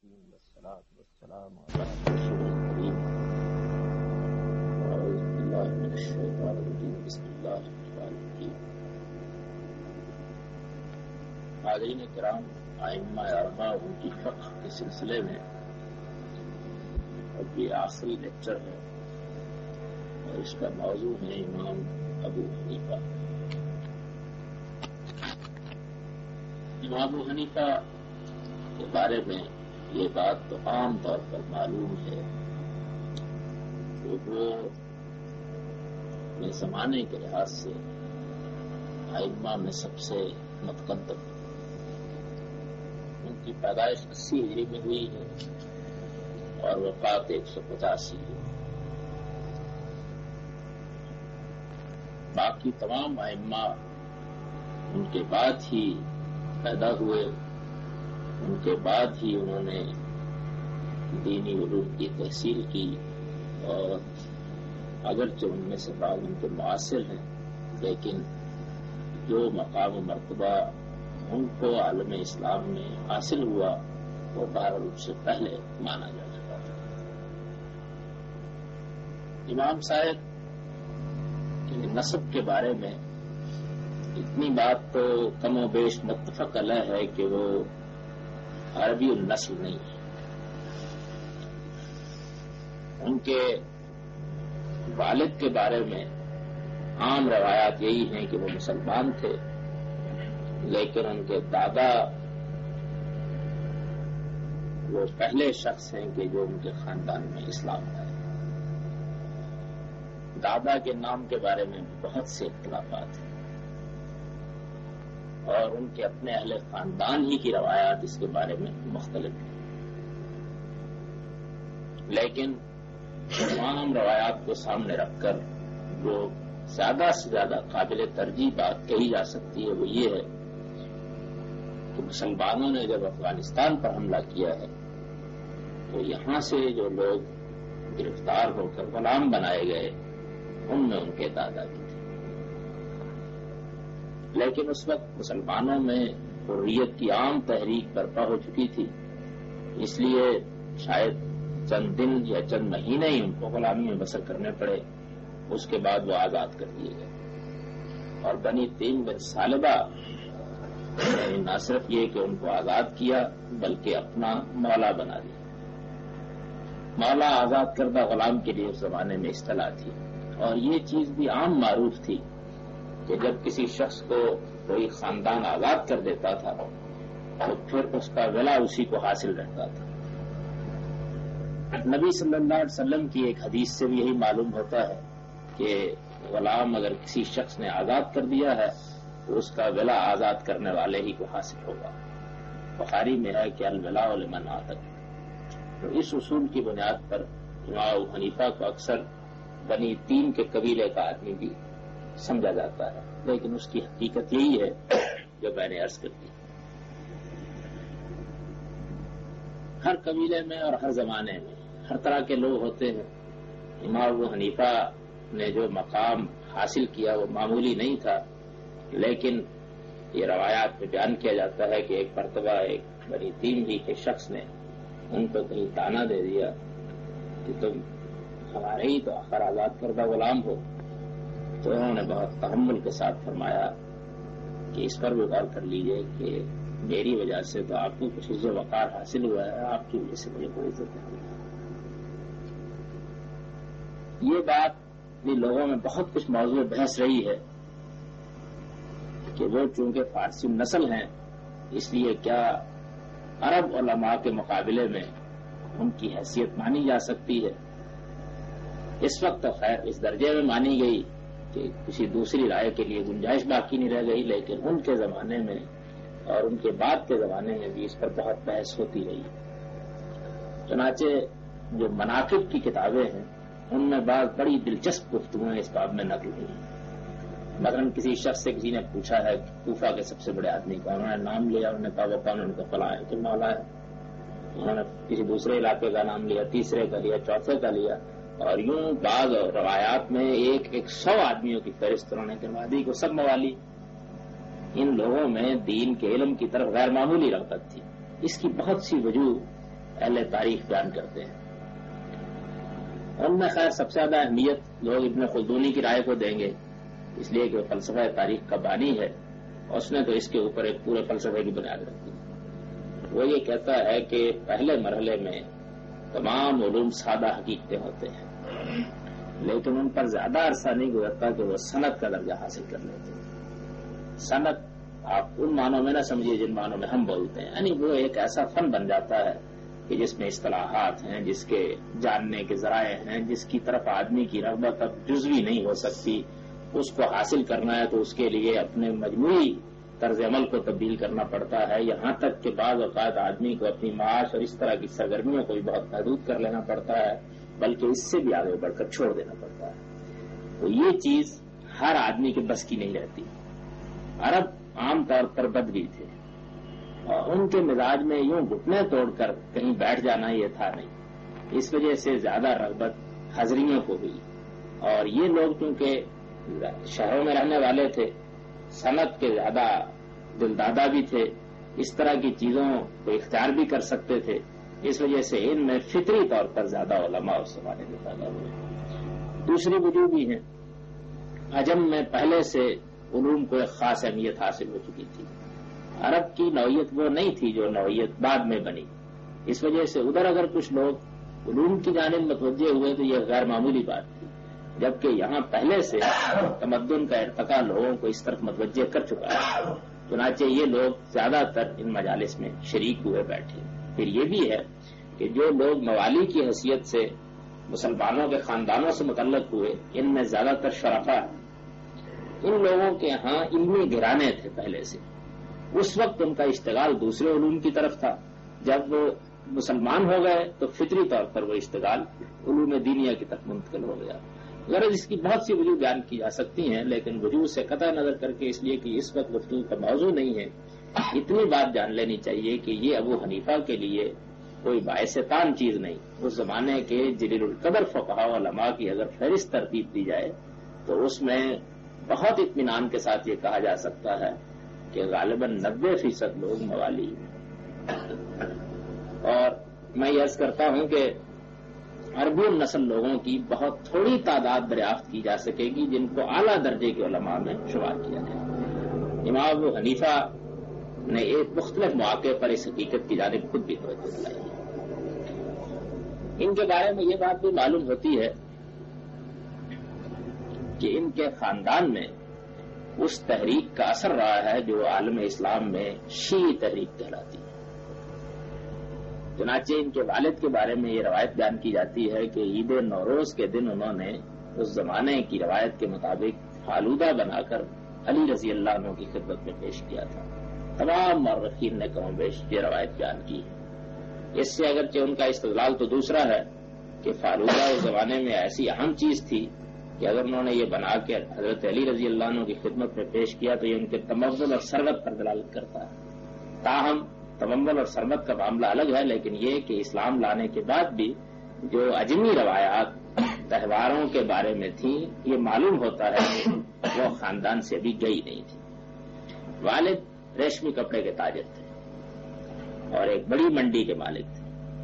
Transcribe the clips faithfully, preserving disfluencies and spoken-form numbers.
الرحيم والصلاة والسلام على رسول الكريم أعوذ بالله من الشيطان الرجيم بسم الله الرحمن الرحيم. حاضرین کرام، ائمہ اربعہ ان کی فقہ کے سلسلے میں اب یہ آخری لیکچر ہے اور اس کا موضوع ہے امام ابو حنیفہ. امام ابو حنیفہ کے بارے میں یہ بات تو عام طور پر معلوم ہے کہ وہ اپنے زمانے کے لحاظ سے ائمہ میں سب سے متقدم. ان کی پیدائش اسی ہجری میں ہوئی ہے اور وفات ایک سو پچاسی ہے. باقی تمام ائمہ ان کے بعد ہی پیدا ہوئے، ان کے بعد ہی انہوں نے دینی علوم کی تحصیل کی، اور اگرچہ ان میں سے بعض ان کے معاصر ہیں لیکن جو مقام و مرتبہ ان کو عالم اسلام میں حاصل ہوا وہ بہرحال ان سے پہلے مانا جا چکا تھا. امام صاحب کے نسب کے بارے میں اتنی بات تو کم و بیش متفق علیہ ہے کہ وہ عربی النسل نہیں ہے. ان کے والد کے بارے میں عام روایات یہی ہیں کہ وہ مسلمان تھے، لیکن ان کے دادا وہ پہلے شخص ہیں کہ جو ان کے خاندان میں اسلام لائے. دادا کے نام کے بارے میں بہت سے اختلافات ہیں اور ان کے اپنے اہل خاندان ہی کی روایات اس کے بارے میں مختلف ہیں. لیکن تمام روایات کو سامنے رکھ کر جو زیادہ سے زیادہ قابل ترجیح بات کہی جا سکتی ہے وہ یہ ہے کہ مسلمانوں نے جب افغانستان پر حملہ کیا ہے تو یہاں سے جو لوگ گرفتار ہو کر غلام بنائے گئے ان میں ان کے دادا بھی تھے. لیکن اس وقت مسلمانوں میں حریت کی عام تحریک برپا ہو چکی تھی، اس لیے شاید چند دن یا چند مہینے ہی ان کو غلامی میں بسر کرنے پڑے. اس کے بعد وہ آزاد کر دیے گئے اور بنی تیم بن سالبہ نہ صرف یہ کہ ان کو آزاد کیا بلکہ اپنا مولا بنا دیا. مولا آزاد کردہ غلام کے لیے اس زمانے میں اصطلاح تھی، اور یہ چیز بھی عام معروف تھی کہ جب کسی شخص کو کوئی خاندان آزاد کر دیتا تھا تو پھر اس کا ولا اسی کو حاصل رہتا تھا. نبی صلی اللہ علیہ وسلم کی ایک حدیث سے بھی یہی معلوم ہوتا ہے کہ غلام اگر کسی شخص نے آزاد کر دیا ہے تو اس کا ولا آزاد کرنے والے ہی کو حاصل ہوگا. بخاری میں ہے کہ الولاء لمن عتق. تو اس اصول کی بنیاد پر امام ابو حنیفہ کو اکثر بنی تیم کے قبیلے کا آدمی بھی سمجھا جاتا ہے، لیکن اس کی حقیقت یہی ہے جو میں نے عرض کر دی. ہر قبیلے میں اور ہر زمانے میں ہر طرح کے لوگ ہوتے ہیں. امام ابو حنیفہ نے جو مقام حاصل کیا وہ معمولی نہیں تھا، لیکن یہ روایات میں بیان کیا جاتا ہے کہ ایک مرتبہ ایک بنی تیم ہی کے شخص نے ان کو کہیں تانا دے دیا کہ تم ہمارے ہی تو آخر آزاد کردہ غلام ہو. تو انہوں نے بہت تحمل کے ساتھ فرمایا کہ اس پر بھی غور کر لیجئے کہ میری وجہ سے تو آپ کو کچھ عزت و وقار حاصل ہوا ہے، آپ کی وجہ سے مجھے کوئی عزت نہیں. یہ بات بھی لوگوں میں بہت کچھ موضوع بحث رہی ہے کہ وہ چونکہ فارسی نسل ہیں اس لیے کیا عرب علماء کے مقابلے میں ان کی حیثیت مانی جا سکتی ہے. اس وقت تو خیر اس درجے میں مانی گئی کہ کسی دوسری رائے کے لیے گنجائش باقی نہیں رہ گئی، لیکن ان کے زمانے میں اور ان کے بعد کے زمانے میں بھی اس پر بہت بحث ہوتی رہی. چنانچہ جو مناقب کی کتابیں ہیں ان میں بعض بڑی دلچسپ گفتگویں اس باب میں نقل ہوئی ہیں. مثلاً کسی شخص سے کسی نے پوچھا ہے کوفہ کے سب سے بڑے آدمی کا، انہوں نے نام لیا، انہوں نے کہا وہ کون، ان کا فلاں ہے کہ مولا ہے. انہوں نے کسی دوسرے علاقے کا نام لیا، تیسرے کا لیا، چوتھے کا لیا، اور یوں بعض روایات میں ایک ایک سو آدمیوں کی فہرست انہوں نے کروا دی کو سب موالی. ان لوگوں میں دین کے علم کی طرف غیر معمولی رغبت تھی. اس کی بہت سی وجوہ اہل تاریخ بیان کرتے ہیں۔ ان میں خیر سب سے زیادہ اہمیت لوگ ابن خلدونی کی رائے کو دیں گے، اس لیے کہ وہ فلسفہ تاریخ کا بانی ہے اور اس نے تو اس کے اوپر ایک پورے فلسفے کی بنیاد رکھی۔ وہ یہ کہتا ہے کہ پہلے مرحلے میں تمام علوم سادہ حقیقتیں ہوتے ہیں، لیکن ان پر زیادہ عرصہ نہیں گزرتا کہ وہ صنعت کا درجہ حاصل کر لیتے ہیں۔ صنعت آپ ان معنوں میں نہ سمجھیے جن معنوں میں ہم بولتے ہیں، یعنی وہ ایک ایسا فن بن جاتا ہے کہ جس میں اصطلاحات ہیں، جس کے جاننے کے ذرائع ہیں، جس کی طرف آدمی کی رغبت اب جزوی نہیں ہو سکتی، اس کو حاصل کرنا ہے تو اس کے لیے اپنے مجموعی طرز عمل کو تبدیل کرنا پڑتا ہے، یہاں تک کہ بعض اوقات آدمی کو اپنی معاش اور اس طرح کی سرگرمیوں کو بھی بہت محدود کر لینا پڑتا ہے، بلکہ اس سے بھی آگے بڑھ کر چھوڑ دینا پڑتا ہے۔ تو یہ چیز ہر آدمی کے بس کی نہیں رہتی۔ عرب عام طور پر بدوی تھے اور ان کے مزاج میں یوں گھٹنے توڑ کر کہیں بیٹھ جانا یہ تھا نہیں، اس وجہ سے زیادہ رغبت حضریوں کو ہوئی، اور یہ لوگ چونکہ شہروں میں رہنے والے تھے، صنعت کے زیادہ دلدادہ بھی تھے، اس طرح کی چیزوں کو اختیار بھی کر سکتے تھے، اس وجہ سے ان میں فطری طور پر زیادہ علماء اس زمانے میں پیدا ہوئے۔ دوسری وجوہ بھی ہیں، عجم میں پہلے سے علوم کو ایک خاص اہمیت حاصل ہو چکی تھی، عرب کی نوعیت وہ نہیں تھی جو نوعیت بعد میں بنی، اس وجہ سے ادھر اگر کچھ لوگ علوم کی جانب متوجہ ہوئے تو یہ غیر معمولی بات تھی، جبکہ یہاں پہلے سے تمدن کا ارتقا لوگوں کو اس طرف متوجہ کر چکا ہے، چنانچہ یہ لوگ زیادہ تر ان مجالس میں شریک ہوئے بیٹھے۔ پھر یہ بھی ہے کہ جو لوگ موالی کی حیثیت سے مسلمانوں کے خاندانوں سے متعلق ہوئے، ان میں زیادہ تر شرفا ہیں، ان لوگوں کے ہاں علمی گھرانے تھے پہلے سے، اس وقت ان کا اشتغال دوسرے علوم کی طرف تھا، جب وہ مسلمان ہو گئے تو فطری طور پر وہ اشتغال علوم دینیہ کی طرف منتقل ہو گیا۔ غرض اس کی بہت سی وجوہ بیان کی جا سکتی ہیں، لیکن وجوہ سے قطع نظر کر کے اس لیے کہ اس وقت گفتگو کا موضوع نہیں ہے، اتنی بات جان لینی چاہیے کہ یہ ابو حنیفہ کے لیے کوئی باعث تان چیز نہیں۔ اس زمانے کے جلیل القدر فقہاء و علماء کی اگر فہرست ترتیب دی جائے تو اس میں بہت اطمینان کے ساتھ یہ کہا جا سکتا ہے کہ غالباً نبے فیصد لوگ موالی ہیں۔ اور میں یہ عرض کرتا ہوں کہ عربی نسل لوگوں کی بہت تھوڑی تعداد دریافت کی جا سکے گی جن کو اعلیٰ درجے کے علماء میں شمار کیا جائے۔ امام ابو حنیفہ نے ایک مختلف مواقع پر اس حقیقت کی جانب خود بھی توجہ دلائی ہے۔ ان کے بارے میں یہ بات بھی معلوم ہوتی ہے کہ ان کے خاندان میں اس تحریک کا اثر رہا ہے جو عالم اسلام میں شیعی تحریک کہلاتی ہے۔ چنانچہ ان کے والد کے بارے میں یہ روایت بیان کی جاتی ہے کہ عید نوروز کے دن انہوں نے اس زمانے کی روایت کے مطابق فالودہ بنا کر علی رضی اللہ عنہ کی خدمت میں پیش کیا تھا۔ تمام مورخین نے کم و بیش یہ روایت بیان کی ہے۔ اس سے اگرچہ ان کا استدلال تو دوسرا ہے کہ فالودہ اس زمانے میں ایسی اہم چیز تھی کہ اگر انہوں نے یہ بنا کے حضرت علی رضی اللہ عنہ کی خدمت میں پیش کیا تو یہ ان کے تمول اور ثروت پر دلالت کرتا ہے۔ تاہم تمول اور ثروت کا معاملہ الگ ہے، لیکن یہ کہ اسلام لانے کے بعد بھی جو اجمی روایات تہواروں کے بارے میں تھیں یہ معلوم ہوتا ہے کہ وہ خاندان سے ابھی گئی نہیں تھی۔ والد ریشمی کپڑے کے تاجر تھے اور ایک بڑی منڈی کے مالک تھے۔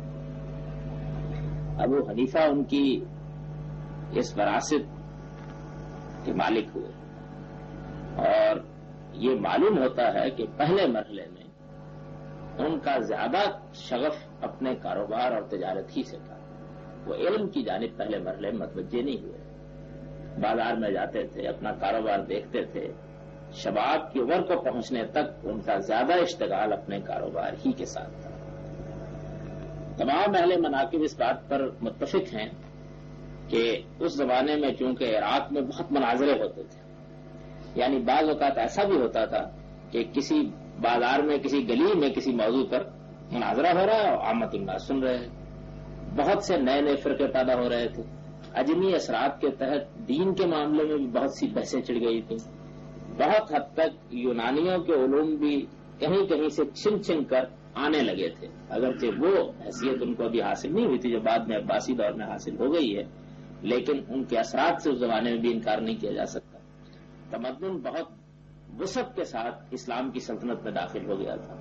ابو حنیفہ ان کی اس وراثت کے مالک ہوئے اور یہ معلوم ہوتا ہے کہ پہلے مرحلے میں ان کا زیادہ شغف اپنے کاروبار اور تجارت ہی سے تھا، وہ علم کی جانب پہلے مرحلے میں متوجہ نہیں ہوئے، بازار میں جاتے تھے، اپنا کاروبار دیکھتے تھے، شباب کی عمر کو پہنچنے تک ان کا زیادہ اشتغال اپنے کاروبار ہی کے ساتھ تھا۔ تمام اہل مناقب اس بات پر متفق ہیں کہ اس زمانے میں چونکہ عراق میں بہت مناظرے ہوتے تھے، یعنی بعض اوقات ایسا بھی ہوتا تھا کہ کسی بازار میں کسی گلی میں کسی موضوع پر مناظرہ ہو رہا ہے اور عامت الناس سن رہے ہیں، بہت سے نئے نئے فرقے پیدا ہو رہے تھے، اجمی اثرات کے تحت دین کے معاملے میں بھی بہت سی بحثیں چڑھ گئی تھیں، بہت حد تک یونانیوں کے علوم بھی کہیں کہیں سے چھن چھن کر آنے لگے تھے، اگرچہ وہ حیثیت ان کو ابھی حاصل نہیں ہوئی تھی جو بعد میں عباسی دور میں حاصل ہو گئی ہے، لیکن ان کے اثرات سے اس زمانے میں بھی انکار نہیں کیا جا سکتا۔ تمدن بہت وسعت کے ساتھ اسلام کی سلطنت میں داخل ہو گیا تھا،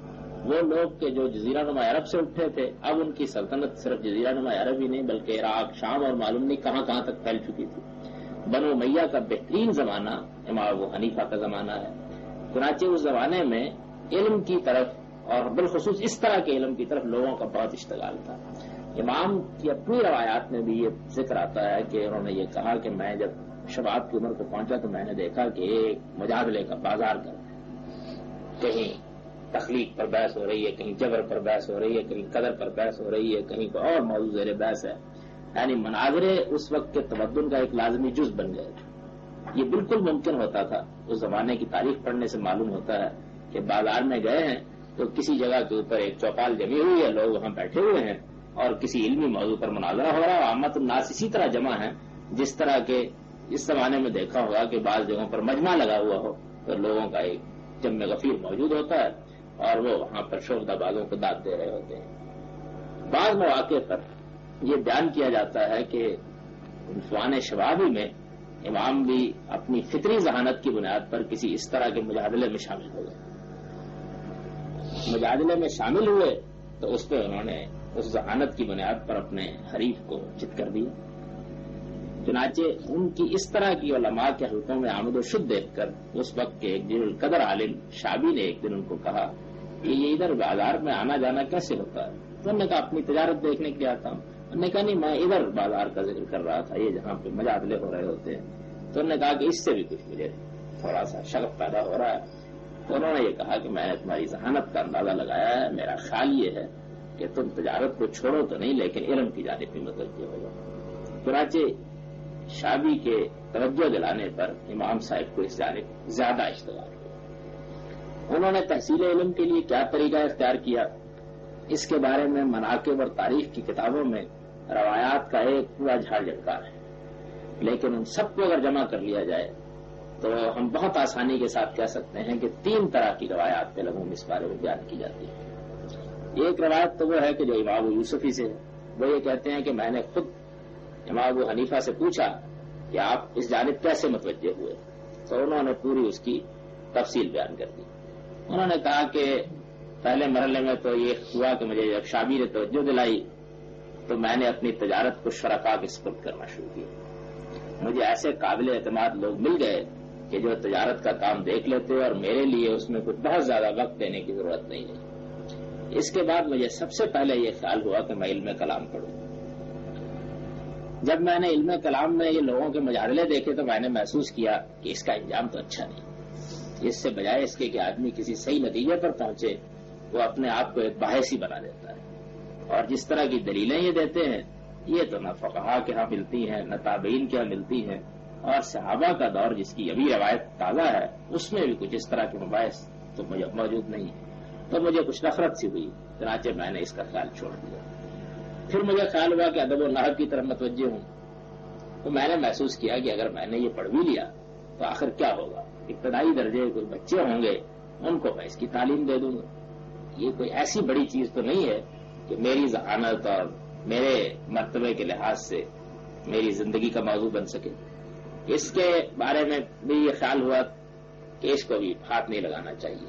وہ لوگ کہ جو جزیرہ نما عرب سے اٹھے تھے، اب ان کی سلطنت صرف جزیرہ نما عرب ہی نہیں بلکہ عراق، شام اور معلوم نہیں کہاں کہاں تک پھیل چکی تھی۔ بنو امیہ کا بہترین زمانہ امام ابو حنیفہ کا زمانہ ہے۔ چنانچہ اس زمانے میں علم کی طرف اور بالخصوص اس طرح کے علم کی طرف لوگوں کا بہت اشتغال تھا۔ امام کی اپنی روایات میں بھی یہ ذکر آتا ہے کہ انہوں نے یہ کہا کہ میں جب شباب کی عمر کو پہنچا تو میں نے دیکھا کہ ایک مجادلے کا بازار کر کہیں تخلیق پر بحث ہو رہی ہے، کہیں جبر پر بحث ہو رہی ہے، کہیں قدر پر بحث ہو رہی ہے، کہیں کوئی اور موضوع زیر بحث ہے، یعنی مناظرے اس وقت کے تمدن کا ایک لازمی جز بن گئے تھے۔ یہ بالکل ممکن ہوتا تھا، اس زمانے کی تاریخ پڑھنے سے معلوم ہوتا ہے کہ بازار میں گئے ہیں تو کسی جگہ کے اوپر ایک چوپال جمی ہوئی ہے، لوگ وہاں بیٹھے ہوئے ہیں اور کسی علمی موضوع پر مناظرہ ہو رہا ہے، عامت الناس اسی طرح جمع ہے جس طرح کے اس زمانے میں دیکھا ہوگا کہ بعض جگہوں پر مجمع لگا ہوا ہو تو لوگوں کا ایک جمع غفیر موجود ہوتا ہے اور وہ وہاں پر شوردہ بازوں کو داد دے رہے ہوتے ہیں۔ بعض مواقع پر یہ بیان کیا جاتا ہے کہ عنفوان شبابی میں امام بھی اپنی فطری ذہانت کی بنیاد پر کسی اس طرح کے مجادلے میں شامل ہو گئے۔ مجادلے میں شامل ہوئے تو اس پہ انہوں نے اس ذہانت کی بنیاد پر اپنے حریف کو چت کر دیا۔ چنانچہ ان کی اس طرح کی علماء کے حلقوں میں آمد و شد دیکھ کر اس وقت کے ایک جلیل القدر عالم شابی نے ایک دن ان کو کہا کہ یہ ادھر بازار میں آنا جانا کیسے ہوتا ہے؟ تو انہوں نے کہا اپنی تجارت دیکھنے کے لیے آتا ہوں۔ انہوں نے کہا نہیں، میں ادھر بازار کا ذکر کر رہا تھا، یہ جہاں پہ مجادلے ہو رہے ہوتے ہیں۔ تو انہوں نے کہا کہ اس سے بھی کچھ مجھے تھوڑا سا شک پیدا ہو رہا ہے۔ تو انہوں نے یہ کہا کہ میں نے تمہاری ذہانت کا اندازہ لگایا ہے، میرا خیال یہ ہے کہ تم تجارت کو چھوڑو تو نہیں لیکن علم کی جانب بھی متوجہ ہو جاؤ۔ چنانچہ شابی کے توجہ دلانے پر امام صاحب کو اس جانب زیادہ اشتغال ہوا۔ انہوں نے تحصیل علم کے لیے کیا طریقہ اختیار کیا، اس کے بارے میں مناقب اور تاریخ کی کتابوں میں روایات کا ایک پورا جھاڑ جھٹکا ہے، لیکن ان سب کو اگر جمع کر لیا جائے تو ہم بہت آسانی کے ساتھ کہہ سکتے ہیں کہ تین طرح کی روایات پہ لوگوں میں اس بارے میں بیان کی جاتی ہے۔ ایک روایت تو وہ ہے کہ جو امام یوسفی سے ہے، وہ یہ کہتے ہیں کہ میں نے خود امام ابو حنیفہ سے پوچھا کہ آپ اس جانب کیسے متوجہ ہوئے، تو انہوں نے پوری اس کی تفصیل بیان کر دی۔ انہوں نے کہا کہ پہلے مرحلے میں تو یہ ہوا کہ مجھے جب شابی نے توجہ دلائی تو میں نے اپنی تجارت کو شرکا کے سپرد کرنا شروع کیا۔ مجھے ایسے قابل اعتماد لوگ مل گئے کہ جو تجارت کا کام دیکھ لیتے اور میرے لیے اس میں کچھ بہت زیادہ وقت دینے کی ضرورت نہیں ہے۔ اس کے بعد مجھے سب سے پہلے یہ خیال ہوا کہ میں علم کلام پڑھوں۔ جب میں نے علم کلام میں یہ لوگوں کے مجادلے دیکھے تو میں نے محسوس کیا کہ اس کا انجام تو اچھا نہیں، اس سے بجائے اس کے کہ آدمی کسی صحیح نتیجے پر پہنچے وہ اپنے آپ کو ایک باحثی بنا دیتا ہے، اور جس طرح کی دلیلیں یہ دیتے ہیں یہ تو نہ فقہا کے ہاں ملتی ہیں نہ تابعین کے ہاں ملتی ہیں، اور صحابہ کا دور جس کی ابھی روایت تازہ ہے اس میں بھی کچھ اس طرح کے مباحث تو موجود نہیں ہے۔ تو مجھے کچھ نفرت سی ہوئی، چنانچہ میں نے اس کا خیال چھوڑ دیا۔ پھر مجھے خیال ہوا کہ ادب و نحو کی طرف متوجہ ہوں، تو میں نے محسوس کیا کہ اگر میں نے یہ پڑھ بھی لیا تو آخر کیا ہوگا، ابتدائی درجے کچھ بچے ہوں گے ان کو میں اس کی تعلیم دے دوں گا۔ یہ کوئی ایسی بڑی چیز تو نہیں ہے کہ میری ذہانت اور میرے مرتبے کے لحاظ سے میری زندگی کا موضوع بن سکے۔ اس کے بارے میں بھی یہ خیال ہوا کہ اس کو بھی ہاتھ نہیں لگانا چاہیے۔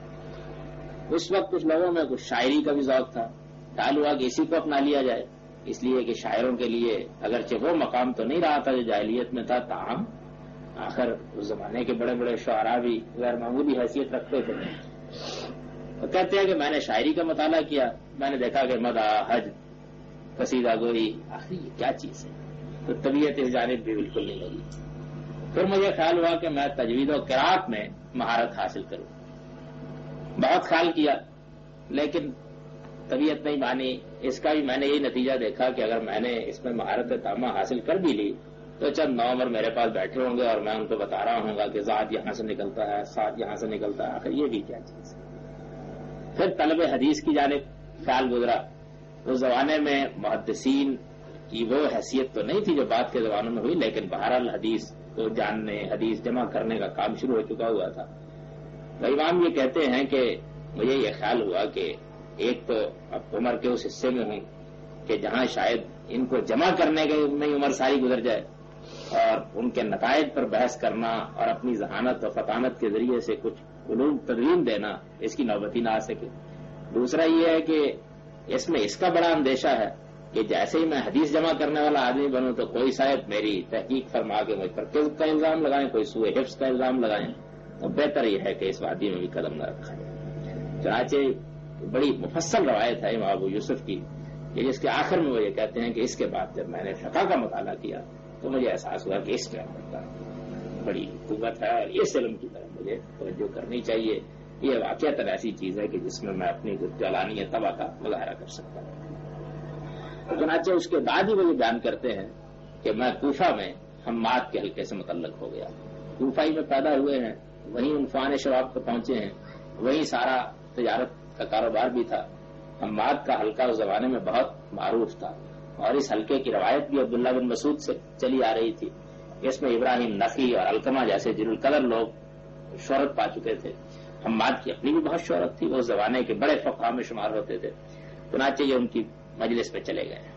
اس وقت کچھ لوگوں میں کچھ شاعری کا بھی ذوق تھا، خیال ہوا کہ اسی کو اپنا لیا جائے، اس لیے کہ شاعروں کے لیے اگرچہ وہ مقام تو نہیں رہا تھا جو جاہلیت میں تھا، تاہم آخر اس زمانے کے بڑے بڑے شعراء بھی غیر معمولی حیثیت رکھتے تھے۔ وہ کہتے ہیں کہ میں نے شاعری کا مطالعہ کیا، میں نے دیکھا کہ مدح، حج، قصیدہ گوئی، آخر یہ کیا چیز ہے، تو طبیعت اس جانب بھی بالکل نہیں لگی۔ پھر مجھے خیال ہوا کہ میں تجوید و قرات میں مہارت حاصل کروں۔ بہت خیال کیا لیکن طبیعت نہیں مانی۔ اس کا بھی میں نے یہی نتیجہ دیکھا کہ اگر میں نے اس میں مہارت تامہ حاصل کر بھی لی تو چند نومبر میرے پاس بیٹھے ہوں گے اور میں ان کو بتا رہا ہوں گا کہ ذات یہاں سے نکلتا ہے، ساتھ یہاں سے نکلتا ہے، آخر یہ بھی کیا چیز ہے۔ پھر طلب حدیث کی جانب خیال گزرا۔ اس زمانے میں محدثین کی وہ حیثیت تو نہیں تھی جو بعد کے زمانوں میں ہوئی، لیکن بہرحال حدیث کو جاننے، حدیث جمع کرنے کا کام شروع ہو چکا ہوا تھا۔ امام یہ کہتے ہیں کہ مجھے یہ خیال ہوا کہ ایک تو اب عمر کے اس حصے میں ہوں کہ جہاں شاید ان کو جمع کرنے کے میں عمر ساری گزر جائے اور ان کے نتائج پر بحث کرنا اور اپنی ذہانت و فطانت کے ذریعے سے کچھ علوم تدوین دینا اس کی نوبتی نہ آ سکے۔ دوسرا یہ ہے کہ اس میں اس کا بڑا اندیشہ ہے کہ جیسے ہی میں حدیث جمع کرنے والا آدمی بنوں تو کوئی شاید میری تحقیق فرما کے مجھ پر کذب کا الزام لگائیں، کوئی سوء حفظ کا الزام لگائیں، تو بہتر یہ ہے کہ اس وادی میں بھی قدم نہ رکھا جائے۔ چنانچہ بڑی مفصل روایت ہے امام ابو یوسف کی کہ جس کے آخر میں وہ یہ کہتے ہیں کہ اس کے بعد جب میں نے فقہ کا مطالعہ کیا تو مجھے احساس ہوا کہ اس میں بڑی قوت ہے اور اس علم کی طرف مجھے توجہ کرنی چاہیے۔ یہ واقعتاً ایسی چیز ہے کہ جس میں میں اپنی جلانی طبع کا مظاہرہ کر سکتا ہوں۔ چنانچہ اس کے بعد ہی وہ یہ بیان کرتے ہیں کہ میں کوفہ میں حماد کے حلقے سے متعلق ہو گیا، کوفہ ہی میں پیدا ہوئے ہیں، وہیں عنفوان شباب کو پہنچے ہیں، وہیں سارا تجارت کا کاروبار بھی تھا۔ حماد کا حلقہ اس زمانے میں بہت معروف تھا اور اس حلقے کی روایت بھی عبداللہ بن مسعود سے چلی آ رہی تھی۔ اس میں ابراہیم نخعی اور علقمہ جیسے جلیل القدر لوگ شہرت پا چکے تھے۔ حماد کی اپنی بھی بہت شہرت تھی، وہ زمانے کے بڑے فقہاء میں شمار ہوتے تھے، چنانچہ یہ ان کی مجلس میں چلے گئے۔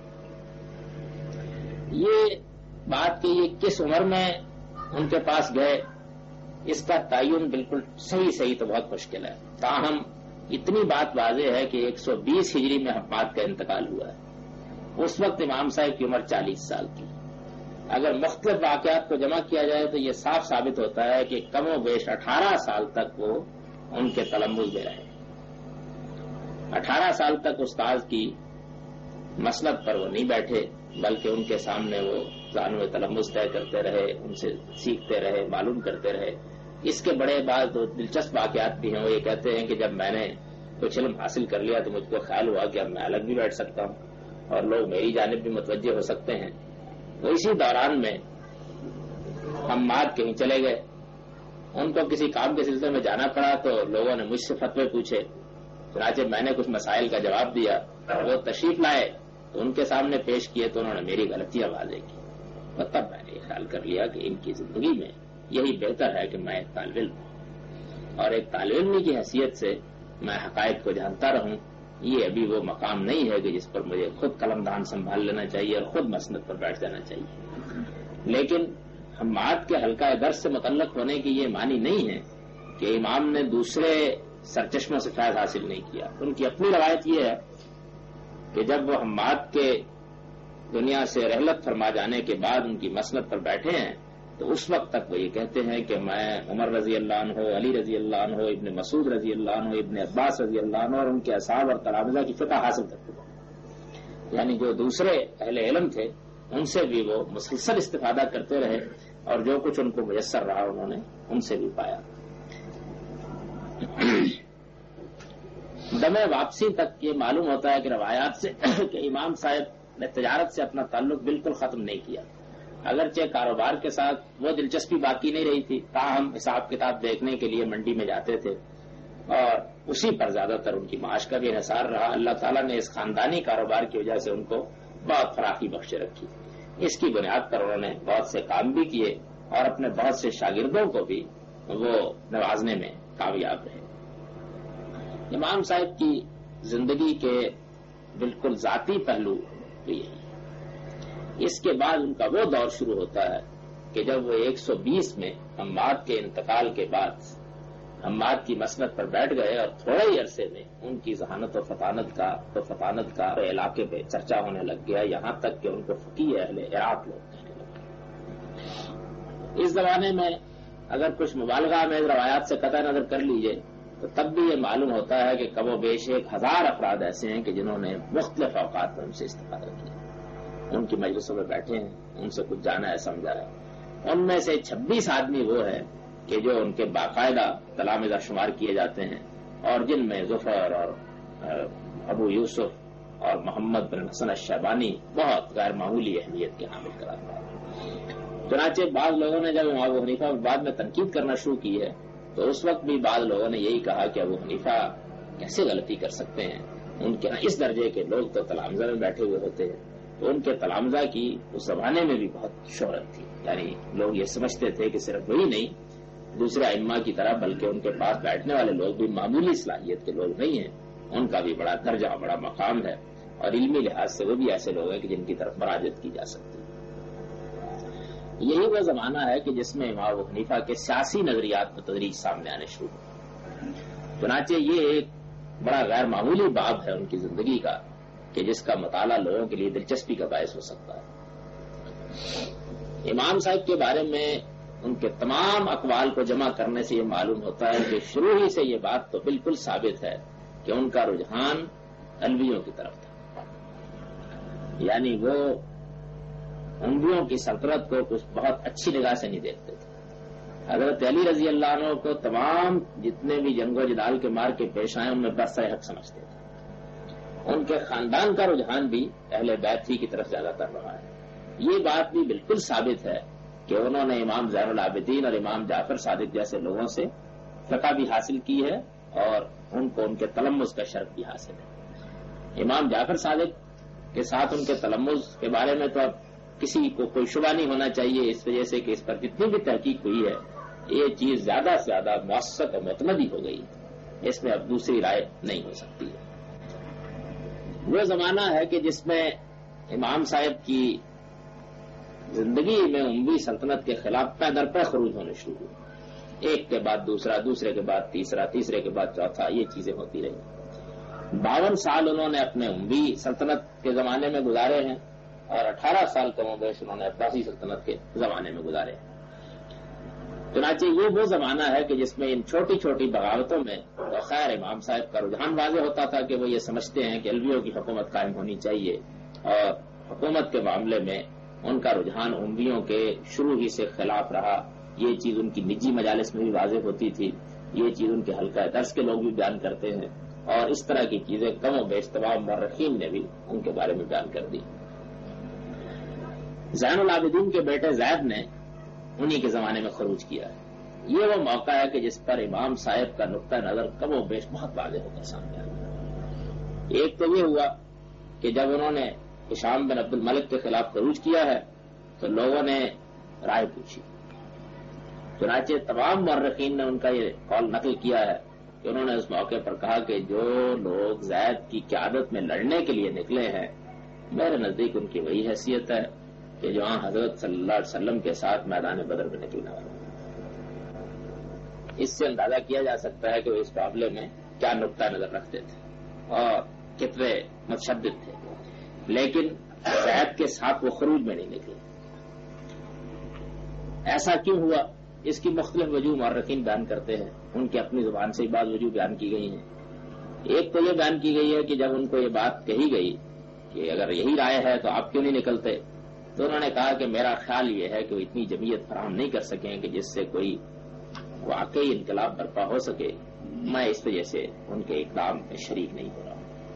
یہ بات کہ یہ کس عمر میں ان کے پاس گئے اس کا تعین بالکل صحیح صحیح تو بہت مشکل ہے، تاہم اتنی بات واضح ہے کہ ایک سو بیس ہجری میں حماد کا انتقال ہوا ہے۔ اس وقت امام صاحب کی عمر چالیس سال تھی۔ اگر مختلف واقعات کو جمع کیا جائے تو یہ صاف ثابت ہوتا ہے کہ کم و بیش اٹھارہ سال تک وہ ان کے تلمذ میں رہے۔ اٹھارہ سال تک استاذ کی مسند پر وہ نہیں بیٹھے، بلکہ ان کے سامنے وہ زانو تلمذ طے کرتے رہے، ان سے سیکھتے رہے، معلوم کرتے رہے۔ اس کے بڑے بعض دو دلچسپ واقعات بھی ہیں۔ وہ یہ کہتے ہیں کہ جب میں نے کچھ علم حاصل کر لیا تو مجھ کو خیال ہوا کہ اب میں الگ بھی بیٹھ سکتا ہوں اور لوگ میری جانب بھی متوجہ ہو سکتے ہیں۔ تو اسی دوران میں حماد کہیں چلے گئے، ان کو کسی کام کے سلسلے میں جانا پڑا تو لوگوں نے مجھ سے فتوے پوچھے، چنانچہ میں نے کچھ مسائل کا جواب دیا، وہ تشریف لائے تو ان کے سامنے پیش کیے تو انہوں نے میری غلطیاں واضح کی، اور تب میں نے یہ خیال کر لیا کہ ان کی زندگی میں یہی بہتر ہے کہ میں ایک طالب علم ہوں اور ایک طالب علم کی حیثیت سے میں حقائق کو جانتا رہوں۔ یہ ابھی وہ مقام نہیں ہے کہ جس پر مجھے خود قلم دان سنبھال لینا چاہیے اور خود مسند پر بیٹھ جانا چاہیے۔ لیکن حماد کے حلقہ درس سے متعلق ہونے کی یہ معنی نہیں ہے کہ امام نے دوسرے سرچشموں سے فیض حاصل نہیں کیا۔ ان کی اپنی روایت یہ ہے کہ جب وہ حماد کے دنیا سے رحلت فرما جانے کے بعد ان کی مسند پر بیٹھے ہیں تو اس وقت تک وہ یہ کہتے ہیں کہ میں عمر رضی اللہ عنہ، علی رضی اللہ عنہ، ابن مسعود رضی اللہ عنہ، ابن عباس رضی اللہ عنہ اور ان کے اصحاب اور تلامذہ کی فقہ حاصل کر چکا ہوں۔ یعنی جو دوسرے اہل علم تھے ان سے بھی وہ مسلسل استفادہ کرتے رہے اور جو کچھ ان کو میسر رہا انہوں نے ان سے بھی پایا۔ دم واپسی تک یہ معلوم ہوتا ہے کہ روایات سے کہ امام صاحب نے تجارت سے اپنا تعلق بالکل ختم نہیں کیا، اگرچہ کاروبار کے ساتھ وہ دلچسپی باقی نہیں رہی تھی، تاہم حساب کتاب دیکھنے کے لیے منڈی میں جاتے تھے اور اسی پر زیادہ تر ان کی معاش کا بھی انحصار رہا۔ اللہ تعالیٰ نے اس خاندانی کاروبار کی وجہ سے ان کو بہت فراخی بخشے رکھی۔ اس کی بنیاد پر انہوں نے بہت سے کام بھی کیے اور اپنے بہت سے شاگردوں کو بھی وہ نوازنے میں کامیاب رہے۔ امام صاحب کی زندگی کے بالکل ذاتی پہلو بھی یہی۔ اس کے بعد ان کا وہ دور شروع ہوتا ہے کہ جب وہ ایک سو بیس میں حماد کے انتقال کے بعد حماد کی مسند پر بیٹھ گئے اور تھوڑے ہی عرصے میں ان کی ذہانت و فطانت کا تو فطانت کا علاقے پہ چرچا ہونے لگ گیا، یہاں تک کہ ان کو فقیہ اہل عراق لوگ کہنے لگے۔ اس زمانے میں اگر کچھ مبالغہ میں روایات سے قطع نظر کر لیجئے تو تب بھی یہ معلوم ہوتا ہے کہ کم و بیش ایک ہزار افراد ایسے ہیں کہ جنہوں نے مختلف اوقات میں ان سے استفادہ کیا، ان کی مجلسوں میں بیٹھے ہیں، ان سے کچھ جانا ہے سمجھا ہے۔ ان میں سے چھبیس آدمی وہ ہیں کہ جو ان کے باقاعدہ تلامذہ شمار کیے جاتے ہیں اور جن میں ظفر اور ابو یوسف اور محمد بن حسن الشیبانی بہت غیر معمولی اہمیت کے حامل قرار پائے۔ چنانچہ بعض لوگوں نے جب امام ابو حنیفہ بعد میں تنقید کرنا شروع کی ہے تو اس وقت بھی بعض لوگوں نے یہی کہا کہ ابو حنیفہ کیسے غلطی کر سکتے ہیں، ان کے اس درجے کے لوگ تو تلامذہ میں بیٹھے ہوئے ہوتے ہیں۔ تو ان کے تلامذہ کی اس زمانے میں بھی بہت شہرت تھی، یعنی لوگ یہ سمجھتے تھے کہ صرف وہی نہیں دوسرے ائمہ کی طرح بلکہ ان کے پاس بیٹھنے والے لوگ بھی معمولی صلاحیت کے لوگ نہیں ہیں، ان کا بھی بڑا درجہ بڑا مقام ہے اور علمی لحاظ سے وہ بھی ایسے لوگ ہیں کہ جن کی طرف مراجعت کی جا سکتی ہے۔ یہی وہ زمانہ ہے کہ جس میں امام ابو حنیفہ کے سیاسی نظریات بتدریج سامنے آنے شروع ہوئے۔ چنانچہ یہ ایک بڑا غیر معمولی باب ہے ان کی زندگی کا کہ جس کا مطالعہ لوگوں کے لیے دلچسپی کا باعث ہو سکتا ہے۔ امام صاحب کے بارے میں ان کے تمام اقوال کو جمع کرنے سے یہ معلوم ہوتا ہے کہ شروع ہی سے یہ بات تو بالکل ثابت ہے کہ ان کا رجحان علویوں کی طرف تھا، یعنی وہ امویوں کی سلطنت کو کچھ بہت اچھی نگاہ سے نہیں دیکھتے تھے۔ حضرت علی رضی اللہ عنہ کو تمام جتنے بھی جنگ و جدال کے مار کے پیش آئے ان میں برسر حق سمجھتے تھے۔ ان کے خاندان کا رجحان بھی اہل بیت ہی کی طرف زیادہ تر رہا ہے۔ یہ بات بھی بالکل ثابت ہے کہ انہوں نے امام زین العابدین اور امام جعفر صادق جیسے لوگوں سے فقہ بھی حاصل کی ہے اور ان کو ان کے تلمذ کا شرف بھی حاصل ہے۔ امام جعفر صادق کے ساتھ ان کے تلمذ کے بارے میں تو اب کسی کو کوئی شبہ نہیں ہونا چاہیے، اس وجہ سے کہ اس پر جتنی بھی تحقیق ہوئی ہے یہ چیز زیادہ سے زیادہ مؤثق اور معتمدی ہو گئی، اس میں اب دوسری رائے نہیں ہو سکتی ہے۔ وہ زمانہ ہے کہ جس میں امام صاحب کی زندگی میں اموی سلطنت کے خلاف پے در پے خروج ہونے شروع ہوئے، ایک کے بعد دوسرا، دوسرے کے بعد تیسرا، تیسرے کے بعد چوتھا، یہ چیزیں ہوتی رہی۔ باون سال انہوں نے اپنے اموی سلطنت کے زمانے میں گزارے ہیں اور اٹھارہ سال کم و بیش انہوں نے عباسی سلطنت کے زمانے میں گزارے ہیں۔ چنانچہ یہ وہ زمانہ ہے کہ جس میں ان چھوٹی چھوٹی بغاوتوں میں تو خیر امام صاحب کا رجحان واضح ہوتا تھا کہ وہ یہ سمجھتے ہیں کہ علویوں کی حکومت قائم ہونی چاہیے، اور حکومت کے معاملے میں ان کا رجحان امویوں کے شروع ہی سے خلاف رہا۔ یہ چیز ان کی نجی مجالس میں بھی واضح ہوتی تھی، یہ چیز ان کے حلقہ درس کے لوگ بھی بیان کرتے ہیں، اور اس طرح کی چیزیں کم و بیش تمام مورخین نے بھی ان کے بارے میں بیان کر دی۔ زین العابدین کے بیٹے زید نے انہی کے زمانے میں خروج کیا ہے۔ یہ وہ موقع ہے کہ جس پر امام صاحب کا نقطہ نظر کم و بیش بہت واضح ہو کر سامنے آیا۔ ایک تو یہ ہوا کہ جب انہوں نے ہشام بن عبد الملک کے خلاف خروج کیا ہے تو لوگوں نے رائے پوچھی، چنانچہ تمام مورخین نے ان کا یہ قول نقل کیا ہے کہ انہوں نے اس موقع پر کہا کہ جو لوگ زید کی قیادت میں لڑنے کے لیے نکلے ہیں میرے نزدیک ان کی وہی حیثیت ہے کہ جو حضرت صلی اللہ علیہ وسلم کے ساتھ میدان بدر میں نکلنے والے۔ اس سے اندازہ کیا جا سکتا ہے کہ وہ اس معاملے میں کیا نقطہ نظر رکھتے تھے اور کتنے متشدد تھے، لیکن زید کے ساتھ وہ خروج میں نہیں نکلے۔ ایسا کیوں ہوا؟ اس کی مختلف وجوہ مورخین بیان کرتے ہیں، ان کی اپنی زبان سے بعض وجوہ بیان کی گئی ہیں۔ ایک تو یہ بیان کی گئی ہے کہ جب ان کو یہ بات کہی گئی کہ اگر یہی رائے ہے تو آپ کیوں نہیں نکلتے، تو انہوں نے کہا کہ میرا خیال یہ ہے کہ وہ اتنی جمعیت فراہم نہیں کر سکیں کہ جس سے کوئی واقعی انقلاب برپا ہو سکے، میں اس وجہ سے ان کے اقدام میں شریک نہیں ہو رہا ہوں۔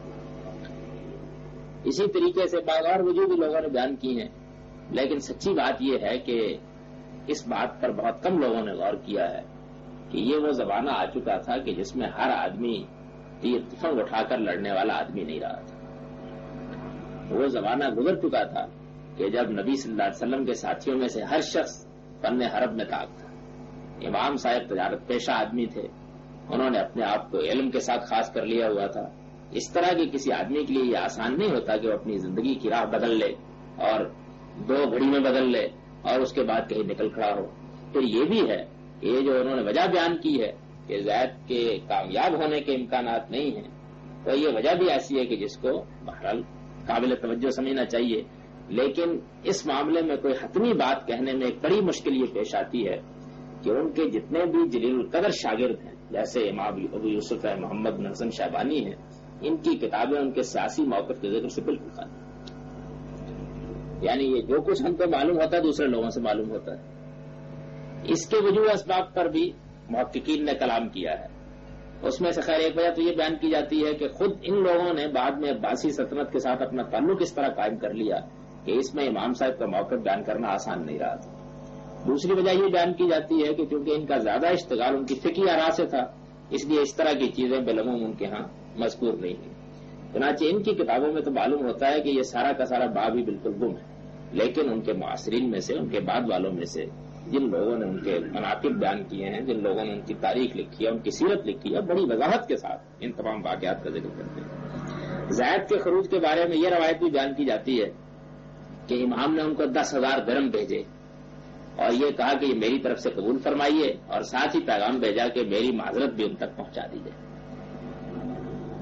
اسی طریقے سے بعض اور وجوہ بھی لوگوں نے بیان کی ہیں، لیکن سچی بات یہ ہے کہ اس بات پر بہت کم لوگوں نے غور کیا ہے کہ یہ وہ زمانہ آ چکا تھا کہ جس میں ہر آدمی تیر تفنگ اٹھا کر لڑنے والا آدمی نہیں رہا تھا۔ وہ زمانہ گزر چکا تھا کہ جب نبی صلی اللہ علیہ وسلم کے ساتھیوں میں سے ہر شخص فن حرب میں طاق تھا۔ امام صاحب تجارت پیشہ آدمی تھے، انہوں نے اپنے آپ کو علم کے ساتھ خاص کر لیا ہوا تھا۔ اس طرح کے کسی آدمی کے لیے یہ آسان نہیں ہوتا کہ وہ اپنی زندگی کی راہ بدل لے اور دو گھڑی میں بدل لے اور اس کے بعد کہیں نکل کھڑا ہو۔ پھر یہ بھی ہے کہ یہ جو انہوں نے وجہ بیان کی ہے کہ زید کے کامیاب ہونے کے امکانات نہیں ہیں، تو یہ وجہ بھی ایسی ہے کہ جس کو بہرحال قابل توجہ سمجھنا چاہیے، لیکن اس معاملے میں کوئی حتمی بات کہنے میں ایک بڑی مشکل یہ پیش آتی ہے کہ ان کے جتنے بھی جلیل القدر شاگرد ہیں، جیسے امام ابو یوسف ہے، محمد بن حسن شیبانی ہیں، ان کی کتابیں ان کے سیاسی موقف کے ذکر سے بالکل خالی، یعنی یہ جو کچھ ہم کو معلوم ہوتا ہے دوسرے لوگوں سے معلوم ہوتا ہے۔ اس کے وجوہ اسباب پر بھی محققین نے کلام کیا ہے۔ اس میں سے خیر ایک وجہ تو یہ بیان کی جاتی ہے کہ خود ان لوگوں نے بعد میں عباسی سلطنت کے ساتھ اپنا تعلق اس طرح قائم کر لیا کہ اس میں امام صاحب کا موقف بیان کرنا آسان نہیں رہا تھا۔ دوسری وجہ یہ بیان کی جاتی ہے کہ چونکہ ان کا زیادہ اشتغال ان کی فقہی آراء سے تھا، اس لیے اس طرح کی چیزیں بالعموم ان کے ہاں مذکور نہیں ہیں۔ چنانچہ ان کی کتابوں میں تو معلوم ہوتا ہے کہ یہ سارا کا سارا باب ہی بالکل گم ہے، لیکن ان کے معاصرین میں سے، ان کے بعد والوں میں سے جن لوگوں نے ان کے مناقب بیان کیے ہیں، جن لوگوں نے ان کی تاریخ لکھی ہے، ان کی سیرت لکھی ہے، بڑی وضاحت کے ساتھ ان تمام واقعات کا ذکر کرتے ہیں۔ زید کے خروج کے بارے میں یہ روایت بھی بیان کی جاتی ہے کہ امام نے ان کو دس ہزار درم بھیجے اور یہ کہا کہ یہ میری طرف سے قبول فرمائیے، اور ساتھ ہی پیغام بھیجا کہ میری معذرت بھی ان تک پہنچا دیجیے۔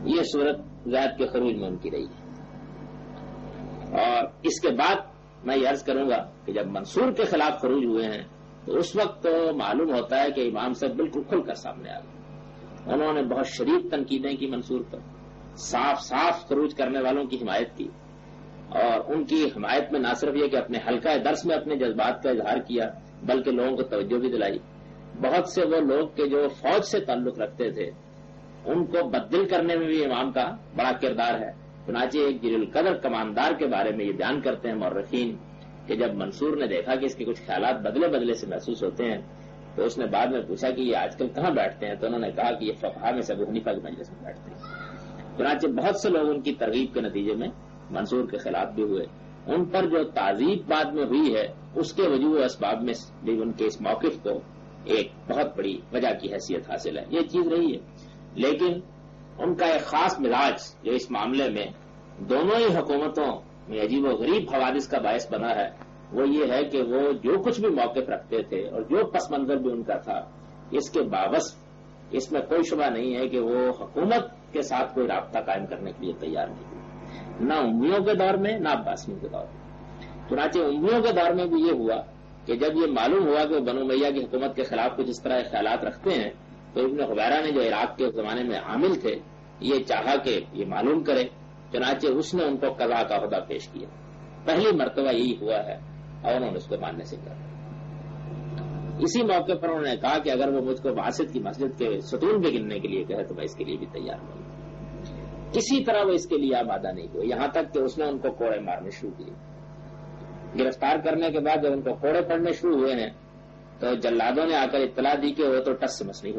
یہ صورت زید کے خروج میں ان کی رہی ہے. اور اس کے بعد میں یہ عرض کروں گا کہ جب منصور کے خلاف خروج ہوئے ہیں تو اس وقت تو معلوم ہوتا ہے کہ امام صاحب بالکل کھل کر سامنے آ گئے. انہوں نے بہت شدید تنقیدیں کی منصور پر، صاف صاف خروج کرنے والوں کی حمایت کی، اور ان کی حمایت میں نہ صرف یہ کہ اپنے حلقہ درس میں اپنے جذبات کا اظہار کیا بلکہ لوگوں کو توجہ بھی دلائی. بہت سے وہ لوگ کہ جو فوج سے تعلق رکھتے تھے ان کو بدل کرنے میں بھی امام کا بڑا کردار ہے. چنانچہ ایک جلیل القدر کماندار کے بارے میں یہ بیان کرتے ہیں مورخین کہ جب منصور نے دیکھا کہ اس کے کچھ خیالات بدلے بدلے سے محسوس ہوتے ہیں تو اس نے بعد میں پوچھا کہ یہ آج کل کہاں بیٹھتے ہیں، تو انہوں نے کہا کہ یہ فقہا میں سے ابو حنیفہ کے مجلس میں بیٹھتے ہیں. چنانچہ بہت سے لوگ ان کی ترغیب کے نتیجے میں منصور کے خلاف بھی ہوئے. ان پر جو تعذیب بعد میں ہوئی ہے اس کے وجوہ اسباب میں بھی ان کے اس موقف کو ایک بہت بڑی وجہ کی حیثیت حاصل ہے. یہ چیز رہی ہے، لیکن ان کا ایک خاص مزاج جو اس معاملے میں دونوں ہی حکومتوں میں عجیب و غریب حوادث کا باعث بنا ہے وہ یہ ہے کہ وہ جو کچھ بھی موقف رکھتے تھے اور جو پس منظر بھی ان کا تھا اس کے باوجود اس میں کوئی شبہ نہیں ہے کہ وہ حکومت کے ساتھ کوئی رابطہ قائم کرنے کے لیے تیار نہیں ہوئی، نہ امیوں کے دور میں نہ عباسیوں کے دور میں. چنانچہ امیوں کے دور میں بھی یہ ہوا کہ جب یہ معلوم ہوا کہ وہ بنو امیہ کی حکومت کے خلاف کچھ اس طرح خیالات رکھتے ہیں تو ابن حبیرہ نے جو عراق کے زمانے میں عامل تھے یہ چاہا کہ یہ معلوم کرے. چنانچہ اس نے ان کو قضا کا عہدہ پیش کیا. پہلی مرتبہ یہی ہوا ہے اور انہوں نے اس کو ماننے سے کہا. اسی موقع پر انہوں نے کہا کہ اگر وہ مجھ کو باسط کی مسجد کے ستون بھی گننے کے لیے کہے تو میں اس کے لیے بھی تیار ہوں. کسی طرح وہ اس کے لیے آمادہ نہیں ہوئے، یہاں تک کہ اس نے ان کو کوڑے مارنے شروع کیے. گرفتار کرنے کے بعد جب ان کو کوڑے پڑنے شروع ہوئے ہیں تو جلادوں نے آ کر اطلاع دی کہ وہ تو ٹس سے مس نہیں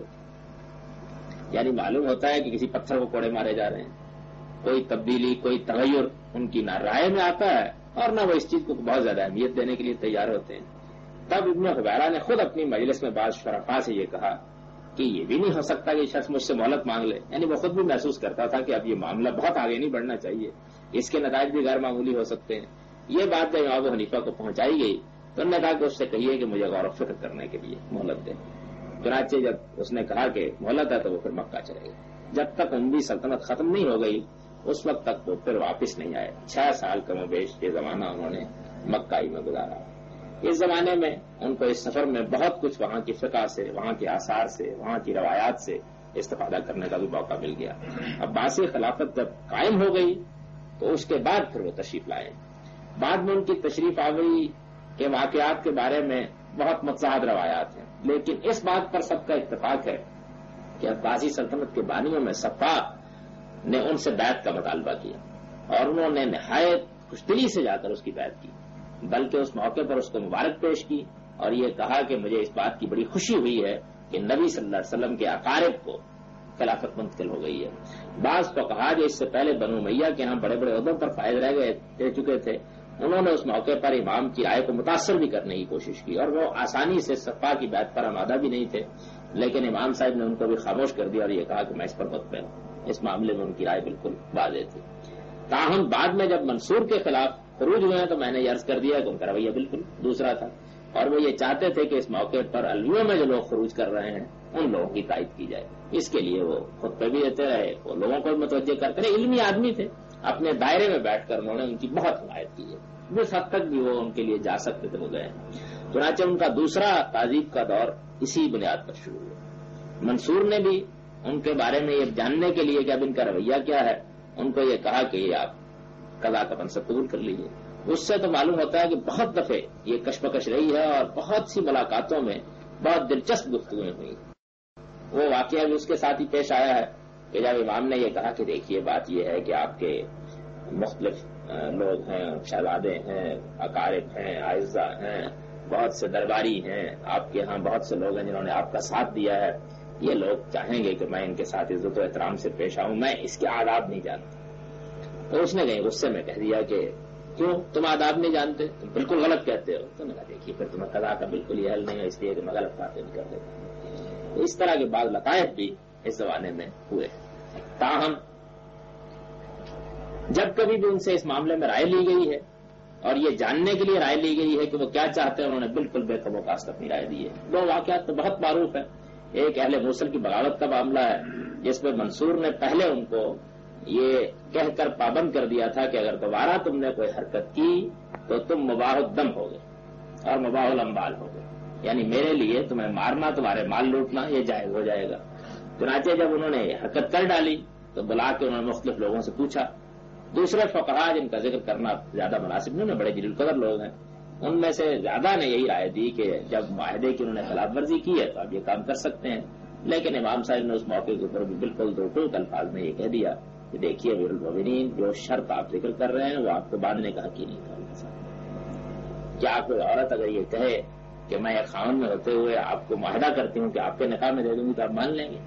ہوتی. یعنی معلوم ہوتا ہے کہ کسی پتھر کو کوڑے مارے جا رہے ہیں. کوئی تبدیلی کوئی تغیر ان کی نہ رائے میں آتا ہے اور نہ وہ اس چیز کو بہت زیادہ اہمیت دینے کے لیے تیار ہوتے ہیں. تب ابن حبیرہ نے خود اپنی مجلس میں بعض شرفاء سے یہ کہا کہ یہ بھی نہیں ہو سکتا کہ شخص مجھ سے مہلت مانگ لے. یعنی وہ خود بھی محسوس کرتا تھا کہ اب یہ معاملہ بہت آگے نہیں بڑھنا چاہیے، اس کے نتائج بھی غیر معمولی ہو سکتے ہیں. یہ بات جب امام ابو حنیفہ کو پہنچائی گئی تو انہوں نے کہا کہ اس سے کہیے کہ مجھے غور و فکر کرنے کے لیے مہلت دیں. چنانچہ جب اس نے کہا کہ مہلت ہے تو وہ پھر مکہ چلے گئے. جب تک عموی سلطنت ختم نہیں ہو گئی اس وقت تک وہ پھر واپس نہیں آئے. چھ سال کم و بیش یہ زمانہ انہوں نے مکہ ہی میں گزارا. اس زمانے میں ان کو اس سفر میں بہت کچھ وہاں کی فقہ سے، وہاں کے آثار سے، وہاں کی روایات سے استفادہ کرنے کا بھی موقع مل گیا. عباسی خلافت جب قائم ہو گئی تو اس کے بعد پھر وہ تشریف لائے. بعد میں ان کی تشریف آوری کے واقعات کے بارے میں بہت متضاد روایات ہیں، لیکن اس بات پر سب کا اتفاق ہے کہ عباسی سلطنت کے بانیوں میں صفا نے ان سے بیعت کا مطالبہ کیا اور انہوں نے نہایت خوشدلی سے جا کر اس کی بیعت کی، بلکہ اس موقع پر اس کو مبارک پیش کی اور یہ کہا کہ مجھے اس بات کی بڑی خوشی ہوئی ہے کہ نبی صلی اللہ علیہ وسلم کے اقارب کو خلافت منتقل ہو گئی ہے. بعض تو کہا جو اس سے پہلے بنو امیہ کے ہاں بڑے بڑے عہدوں پر فائز رہ گئے دے چکے تھے انہوں نے اس موقع پر امام کی رائے کو متاثر بھی کرنے کی کوشش کی اور وہ آسانی سے صفا کی بیعت پر آمادہ بھی نہیں تھے، لیکن امام صاحب نے ان کو بھی خاموش کر دیا اور یہ کہا کہ میں اس پر مطمئن ہوں. اس معاملے میں ان کی رائے بالکل واضح تھی. تاہم بعد میں جب منصور کے خلاف خروج ہوئے ہیں تو میں نے یہ عرض کر دیا کہ ان کا رویہ بالکل دوسرا تھا اور وہ یہ چاہتے تھے کہ اس موقع پر الویوں میں جو لوگ خروج کر رہے ہیں ان لوگوں کی تائید کی جائے. اس کے لیے وہ خطبے بھی دیتے رہے، وہ لوگوں کو بھی متوجہ کرتے رہے. علمی آدمی تھے، اپنے دائرے میں بیٹھ کر انہوں نے ان کی بہت حمایت کی ہے. جس حد تک بھی وہ ان کے لیے جا سکتے تھے وہ گئے. چنانچہ ان کا دوسرا تعذیب کا دور اسی بنیاد پر شروع ہوا. منصور نے بھی ان کے بارے میں یہ جاننے کے لیے کہ اب ان کا رویہ کیا ہے ان کو یہ کہا کہ یہ آپ قضا کا منصب قبول کر لیجیے. اس سے تو معلوم ہوتا ہے کہ بہت دفعے یہ کشمکش رہی ہے اور بہت سی ملاقاتوں میں بہت دلچسپ گفتگویں ہوئی. وہ واقعہ بھی اس کے ساتھ ہی پیش آیا ہے کہ جب امام نے یہ کہا کہ دیکھیے بات یہ ہے کہ آپ کے مختلف لوگ ہیں، شہزادے ہیں، اقارب ہیں، اعزاء ہیں، بہت سے درباری ہیں، آپ کے ہاں بہت سے لوگ ہیں جنہوں نے آپ کا ساتھ دیا ہے، یہ لوگ چاہیں گے کہ میں ان کے ساتھ عزت و احترام سے پیش آؤں، میں اس کے آداب نہیں جانتا. تو اس نے کہیں غصے میں کہہ دیا کہ کیوں تم آداب نہیں جانتے، تم بالکل غلط کہتے ہو. تو میں نے کہا دیکھیے پھر تمہیں قضا کا بالکل یہ حل نہیں ہے اس لیے کہ میں غلط باتیں نہیں کر دیتا. اس طرح کے بعض لطائف بھی اس زمانے میں ہوئے. تاہم جب کبھی بھی ان سے اس معاملے میں رائے لی گئی ہے اور یہ جاننے کے لیے رائے لی گئی ہے کہ وہ کیا چاہتے ہیں، انہوں نے بالکل بے خبر کاست اپنی رائے دی ہے. دو واقعات تو بہت معروف ہے. ایک اہل موصل کی بغاوت کا معاملہ ہے جس میں منصور نے پہلے ان کو یہ کہہ کر پابند کر دیا تھا کہ اگر دوبارہ تم نے کوئی حرکت کی تو تم مباح الدم ہو گئے اور مباح الاموال ہو گئے، یعنی میرے لیے تمہیں مارنا، تمہارے مال لوٹنا یہ جائز ہو جائے گا۔ چنانچہ جب انہوں نے حرکت کر ڈالی تو بلا کے انہوں نے مختلف لوگوں سے پوچھا، دوسرے فقہا جن کا ذکر کرنا زیادہ مناسب نہیں، بڑے جلیل قدر لوگ ہیں، ان میں سے زیادہ نے یہی رائے دی کہ جب معاہدے کی انہوں نے خلاف ورزی کی ہے تو آپ یہ کام کر سکتے ہیں، لیکن امام صاحب نے اس موقع کے اوپر بھی بالکل دو ٹوک الفاظ میں یہ کہہ دیا کہ دیکھیے امیر المومنین، جو شرط آپ ذکر کر رہے ہیں وہ آپ کو باندھنے کا حق ہی نہیں تھا۔ کیا کوئی عورت اگر یہ کہے کہ میں ایک خاوند میں ہوتے ہوئے آپ کو معاہدہ کرتی ہوں کہ آپ کے نکاح میں دے دوں گی تو آپ مان لیں گے؟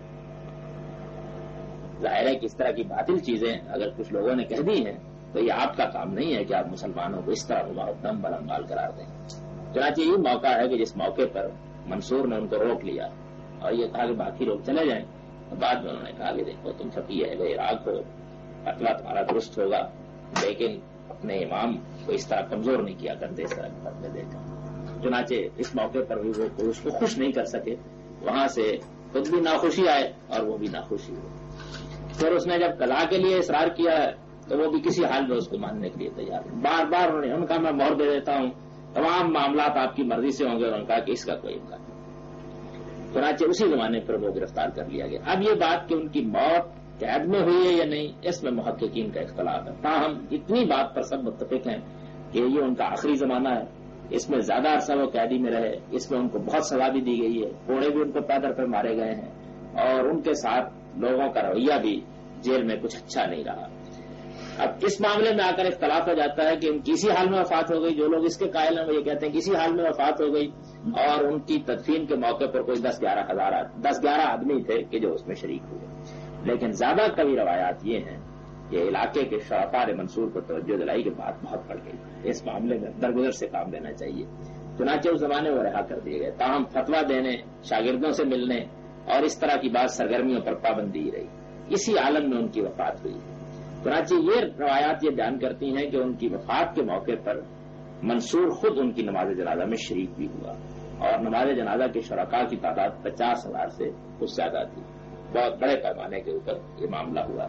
ظاہر ہے کہ اس طرح کی باطل چیزیں اگر کچھ لوگوں نے کہہ دی ہیں تو یہ آپ کا کام نہیں ہے کہ آپ مسلمانوں کو اس طرح مباحدم برمبال قرار دیں۔ چنانچہ یہ موقع ہے کہ جس موقع پر منصور نے ان کو روک لیا اور یہ کہا کہ باقی لوگ چلے جائیں، تو بعد میں انہوں نے کہا کہ دیکھو تم فقیہ اہل عراق ہو، فتویٰ تمہارا درست ہوگا، لیکن اپنے امام کو اس طرح کمزور نہیں کیا کرتے اس طرح کے فتوے دے کر۔ چنانچہ اس موقع پر بھی وہ اس کو خوش نہیں کر سکے، وہاں سے خود بھی ناخوشی آئے اور وہ بھی ناخوشی ہوئی۔ پھر اس نے جب قضاء کے لیے اصرار کیا ہے تو وہ بھی کسی حال میں اس کو ماننے کے لیے تیار ہے۔ بار بار انہوں نے ان کا میں مہر دے دیتا ہوں، تمام معاملات آپ کی مرضی سے ہوں گے، اور ان کا کہ اس کا کوئی امکان نہیں۔ چنانچہ اسی زمانے پر وہ گرفتار کر لیا گیا۔ اب یہ بات کہ ان کی موت قید میں ہوئی ہے یا نہیں، اس میں محققین کا اختلاف ہے، تاہم اتنی بات پر سب متفق ہیں کہ یہ ان کا آخری زمانہ ہے، اس میں زیادہ عرصہ وہ قیدی میں رہے، اس میں ان کو بہت سزا بھی دی گئی ہے، کوڑے بھی ان کو پیدر پہ مارے گئے ہیں، اور ان کے ساتھ لوگوں کا رویہ بھی جیل میں کچھ اچھا نہیں رہا۔ اب اس معاملے میں آ کر اختلاف ہو جاتا ہے کہ ان کسی حال میں وفات ہو گئی، جو لوگ اس کے قائل ہیں وہ یہ کہتے ہیں کسی حال میں وفات ہو گئی، اور ان کی تدفین کے موقع پر کوئی دس گیارہ ہزار دس گیارہ آدمی تھے کہ جو اس میں شریک ہوئے۔ لیکن زیادہ قوی روایات یہ ہیں کہ علاقے کے شرفاء منصور کو توجہ دلائی کے بات بہت پڑ گئی، اس معاملے میں درگزر سے کام لینا چاہیے۔ چنانچہ اس زمانے وہ رہا کر دیے گئے، تاہم فتویٰ دینے، شاگردوں سے ملنے اور اس طرح کی بات سرگرمیوں پر پابندی رہی۔ اسی عالم میں ان کی وفات ہوئی۔ چنانچہ یہ روایات یہ بیان کرتی ہیں کہ ان کی وفات کے موقع پر منصور خود ان کی نماز جنازہ میں شریک بھی ہوا، اور نماز جنازہ کے شرکاء کی تعداد پچاس ہزار سے کچھ زیادہ تھی۔ بہت بڑے پیمانے کے اوپر یہ معاملہ ہوا۔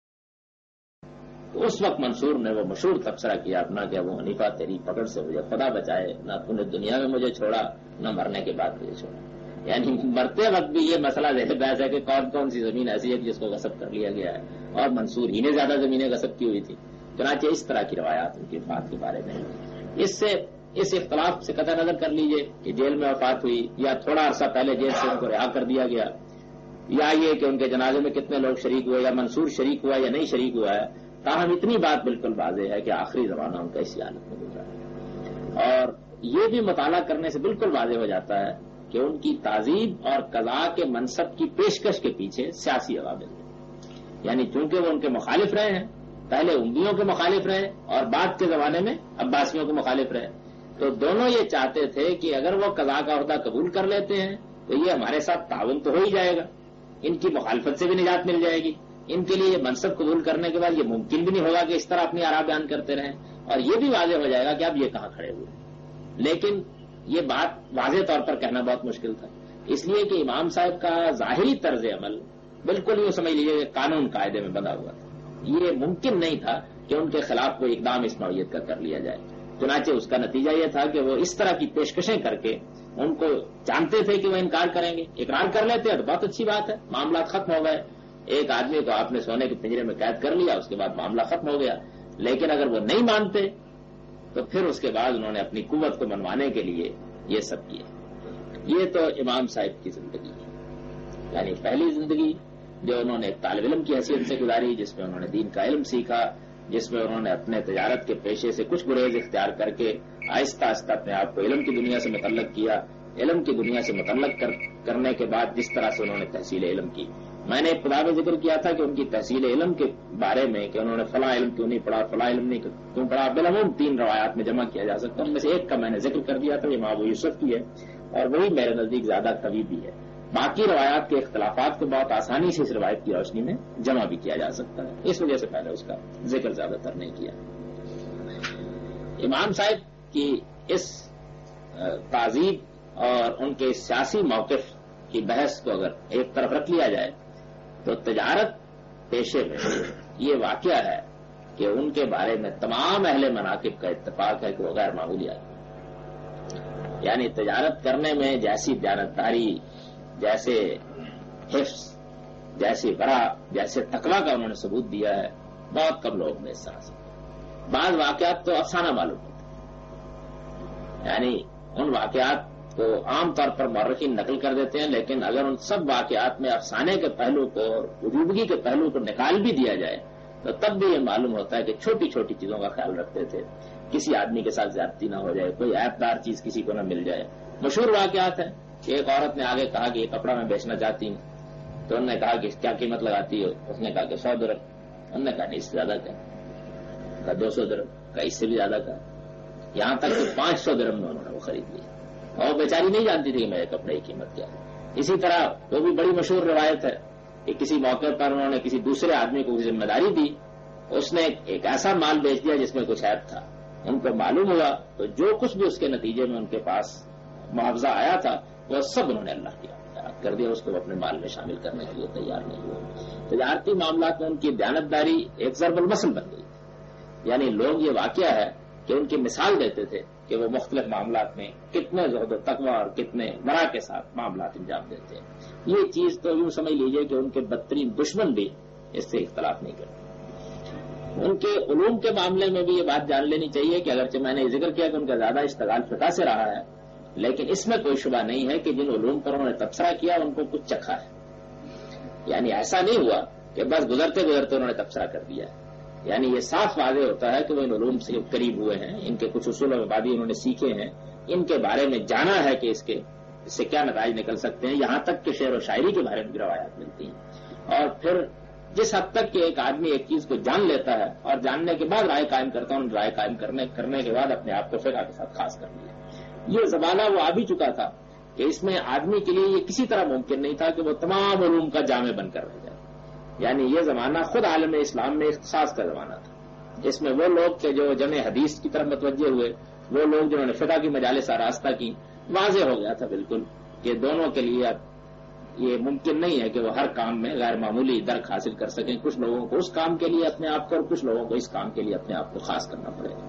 تو اس وقت منصور نے وہ مشہور تبصرہ کیا اپنا کہ ابو حنیفہ تیری پکڑ سے مجھے خدا بچائے، نہ تو نے دنیا میں مجھے چھوڑا نہ مرنے کے بعد مجھے چھوڑا۔ یعنی مرتے وقت بھی یہ مسئلہ ذہن بحث ہے کہ کون کون سی زمین ایسی ہے جس کو غصب کر لیا گیا ہے، اور منصور ہی نے زیادہ زمینیں غصب کی ہوئی تھی۔ چنانچہ اس طرح کی روایات ان کی وفات کے بارے میں اس سے اس اختلاف سے قطع نظر کر لیجئے کہ جیل میں وفات ہوئی یا تھوڑا عرصہ پہلے جیل سے ان کو رہا کر دیا گیا، یا یہ کہ ان کے جنازے میں کتنے لوگ شریک ہوئے، یا منصور شریک ہوا یا نہیں شریک ہوا ہے، تاہم اتنی بات بالکل واضح ہے کہ آخری زمانہ ان کا اسی حالت میں گزرا ہے۔ اور یہ بھی مطالعہ کرنے سے بالکل واضح ہو جاتا ہے کہ ان کی تعذیب اور قضاء کے منصب کی پیشکش کے پیچھے سیاسی عوامل ہیں، یعنی چونکہ وہ ان کے مخالف رہے ہیں، پہلے امویوں کے مخالف رہے اور بعد کے زمانے میں عباسیوں کے مخالف رہے، تو دونوں یہ چاہتے تھے کہ اگر وہ قضاء کا عہدہ قبول کر لیتے ہیں تو یہ ہمارے ساتھ تعاون تو ہو ہی جائے گا، ان کی مخالفت سے بھی نجات مل جائے گی، ان کے لیے یہ منصب قبول کرنے کے بعد یہ ممکن بھی نہیں ہوگا کہ اس طرح اپنی آراء بیان کرتے رہیں، اور یہ بھی واضح ہو جائے گا کہ اب یہ کہاں کھڑے ہوئے۔ لیکن یہ بات واضح طور پر کہنا بہت مشکل تھا، اس لیے کہ امام صاحب کا ظاہری طرز عمل بالکل یوں سمجھ لیجیے کہ قانون قاعدے میں بندھا ہوا تھا، یہ ممکن نہیں تھا کہ ان کے خلاف کوئی اقدام اس نوعیت کا کر لیا جائے۔ چنانچہ اس کا نتیجہ یہ تھا کہ وہ اس طرح کی پیشکشیں کر کے ان کو جانتے تھے کہ وہ انکار کریں گے، اقرار کر لیتے ہیں تو بہت اچھی بات ہے، معاملات ختم ہو گئے، ایک آدمی کو آپ نے سونے کے پنجرے میں قید کر لیا، اس کے بعد معاملہ ختم ہو گیا۔ لیکن اگر وہ نہیں مانتے تو پھر اس کے بعد انہوں نے اپنی قوت کو منوانے کے لیے یہ سب کیا۔ یہ تو امام صاحب کی زندگی ہے، یعنی پہلی زندگی جو انہوں نے ایک طالب علم کی حیثیت سے گزاری، جس میں انہوں نے دین کا علم سیکھا، جس میں انہوں نے اپنے تجارت کے پیشے سے کچھ گریز اختیار کر کے آہستہ آہستہ اپنے آپ کو علم کی دنیا سے متعلق کیا، علم کی دنیا سے متعلق کر کرنے کے بعد جس طرح سے انہوں نے تحصیل علم کی۔ میں نے ابتدا میں ذکر کیا تھا کہ ان کی تحصیل علم کے بارے میں کہ انہوں نے فلاں علم کیوں نہیں پڑھا، فلاں علم نہیں کیوں پڑھا، بالعموم تین روایات میں جمع کیا جا سکتا ہے، ان میں سے ایک کا میں نے ذکر کر دیا تھا، یہ ابو یوسف کی ہے، اور وہی میرے نزدیک زیادہ قوی بھی ہے۔ باقی روایات کے اختلافات کو بہت آسانی سے اس روایت کی روشنی میں جمع بھی کیا جا سکتا ہے، اس وجہ سے پہلے اس کا ذکر زیادہ تر نہیں کیا۔ امام صاحب کی اس تعذیب اور ان کے سیاسی موقف کی بحث کو اگر ایک طرف رکھ لیا جائے تو تجارت پیشے میں یہ واقعہ ہے کہ ان کے بارے میں تمام اہل مناقب کا اتفاق ہے کہ وہ غیر معمولی آدمی، یعنی تجارت کرنے میں جیسی دیانتداری، جیسے حفظ، جیسی ورع، جیسے تقویٰ کا انہوں نے ثبوت دیا ہے، بہت کم لوگ نے اس طرح سے۔ بعض واقعات تو افسانہ معلوم ہوتے ہیں، یعنی ان واقعات کو عام طور پر مورخین نقل کر دیتے ہیں، لیکن اگر ان سب واقعات میں افسانے کے پہلو کو اور وجودگی کے پہلو کو نکال بھی دیا جائے تو تب بھی یہ معلوم ہوتا ہے کہ چھوٹی چھوٹی چیزوں کا خیال رکھتے تھے، کسی آدمی کے ساتھ زیادتی نہ ہو جائے، کوئی عیب دار چیز کسی کو نہ مل جائے۔ مشہور واقعات ہیں کہ ایک عورت نے آگے کہا کہ یہ کپڑا میں بیچنا چاہتی ہوں، تو انہوں نے کہا کہ کیا قیمت لگاتی ہو؟ اس نے کہا کہ سو درہم۔ انہوں نے کہا نہیں، اس سے زیادہ کا دو سو درہم کا، اس سے بھی زیادہ کا، یہاں تک کہ پانچ سو درہم میں انہوں نے وہ خرید لیا، اور بیچاری نہیں جانتی تھی کہ میرے کپڑے کی قیمت کیا ہے۔ اسی طرح وہ بھی بڑی مشہور روایت ہے کہ کسی موقع پر انہوں نے کسی دوسرے آدمی کو ذمہ داری دی، اس نے ایک ایسا مال بیچ دیا جس میں کچھ عیب تھا، ان کو معلوم ہوا تو جو کچھ بھی اس کے نتیجے میں ان کے پاس معاوضہ آیا تھا وہ سب انہوں نے اللہ کیا کر دیا، اس کو اپنے مال میں شامل کرنے کے لیے تیار نہیں ہوئے۔ تجارتی معاملات میں ان کی دیانتداری ایک ضرب المثل بن گئی، یعنی لوگ یہ واقعہ ہے کہ ان کی مثال دیتے تھے کہ وہ مختلف معاملات میں کتنے زہد و تقویٰ اور کتنے ورع کے ساتھ معاملات انجام دیتے ہیں۔ یہ چیز تو یوں سمجھ لیجئے کہ ان کے بدترین دشمن بھی اس سے اختلاف نہیں کرتے۔ ان کے علوم کے معاملے میں بھی یہ بات جان لینی چاہیے کہ اگرچہ میں نے ذکر کیا کہ ان کا زیادہ اشتغال فقہ سے رہا ہے، لیکن اس میں کوئی شبہ نہیں ہے کہ جن علوم پر انہوں نے تبصرہ کیا ان کو کچھ چکھا ہے، یعنی ایسا نہیں ہوا کہ بس گزرتے گزرتے انہوں نے تبصرہ کر دیا ہے، یعنی یہ صاف واضح ہوتا ہے کہ وہ ان علوم سے قریب ہوئے ہیں، ان کے کچھ اصول و مبادی انہوں نے سیکھے ہیں، ان کے بارے میں جانا ہے کہ اس کے اس سے کیا نتائج نکل سکتے ہیں، یہاں تک کہ شعر و شاعری کے بارے میں بھی روایات ملتی ہیں۔ اور پھر جس حد تک کہ ایک آدمی ایک چیز کو جان لیتا ہے اور جاننے کے بعد رائے قائم کرتا ہے، رائے قائم کرنے کرنے کے بعد اپنے آپ کو فقہ کے ساتھ خاص کر لیا۔ یہ زمانہ وہ آ بھی چکا تھا کہ اس میں آدمی کے لیے یہ کسی طرح ممکن نہیں تھا کہ وہ تمام علوم کا جامع بن کر رہ جائے، یعنی یہ زمانہ خود عالم اسلام میں اختصاص کا زمانہ تھا۔ اس میں وہ لوگ کہ جو جمع حدیث کی طرف متوجہ ہوئے، وہ لوگ جنہوں نے فقہ کی مجالس آراستہ کی، واضح ہو گیا تھا بالکل کہ دونوں کے لیے اب یہ ممکن نہیں ہے کہ وہ ہر کام میں غیر معمولی درک حاصل کر سکیں، کچھ لوگوں کو اس کام کے لیے اپنے آپ کو اور کچھ لوگوں کو اس کام کے لیے اپنے آپ کو خاص کرنا پڑے گا۔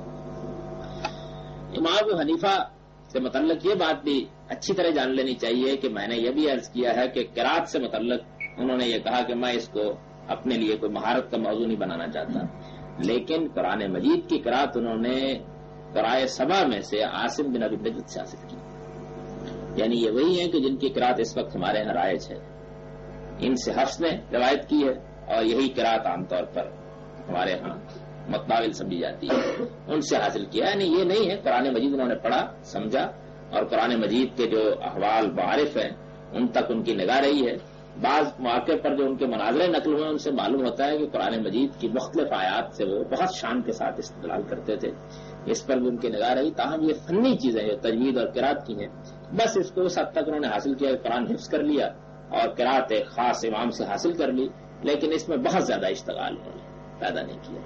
امام ابو حنیفہ سے متعلق یہ بات بھی اچھی طرح جان لینی چاہیے کہ میں نے یہ بھی عرض کیا ہے کہ قرات سے متعلق انہوں نے یہ کہا کہ میں اس کو اپنے لیے کوئی مہارت کا موضوع نہیں بنانا چاہتا، لیکن قرآن مجید کی قرات انہوں نے قرائے سبع میں سے عاصم بن ابی نجد سے حاصل کی، یعنی یہ وہی ہیں کہ جن کی قرات اس وقت ہمارے یہاں رائج ہے، ان سے حفص نے روایت کی ہے اور یہی قرات عام طور پر ہمارے ہاں متداول سمجھی جاتی ہے، ان سے حاصل کیا، یعنی یہ نہیں ہے قرآن مجید انہوں نے پڑھا سمجھا اور قرآن مجید کے جو احوال معارف ہیں ان تک ان کی نگاہ رہی ہے۔ بعض مواقع پر جو ان کے مناظرے نقل ہوئے ان سے معلوم ہوتا ہے کہ قرآن مجید کی مختلف آیات سے وہ بہت شان کے ساتھ استدلال کرتے تھے، اس پر بھی ان کی نگاہ رہی، تاہم یہ فنی چیزیں جو تجوید اور قرات کی ہیں بس اس کو اس حد تک انہوں نے حاصل کیا، قرآن حفظ کر لیا اور قرات ایک خاص امام سے حاصل کر لی، لیکن اس میں بہت زیادہ اشتغال انہوں نے پیدا نہیں کیا۔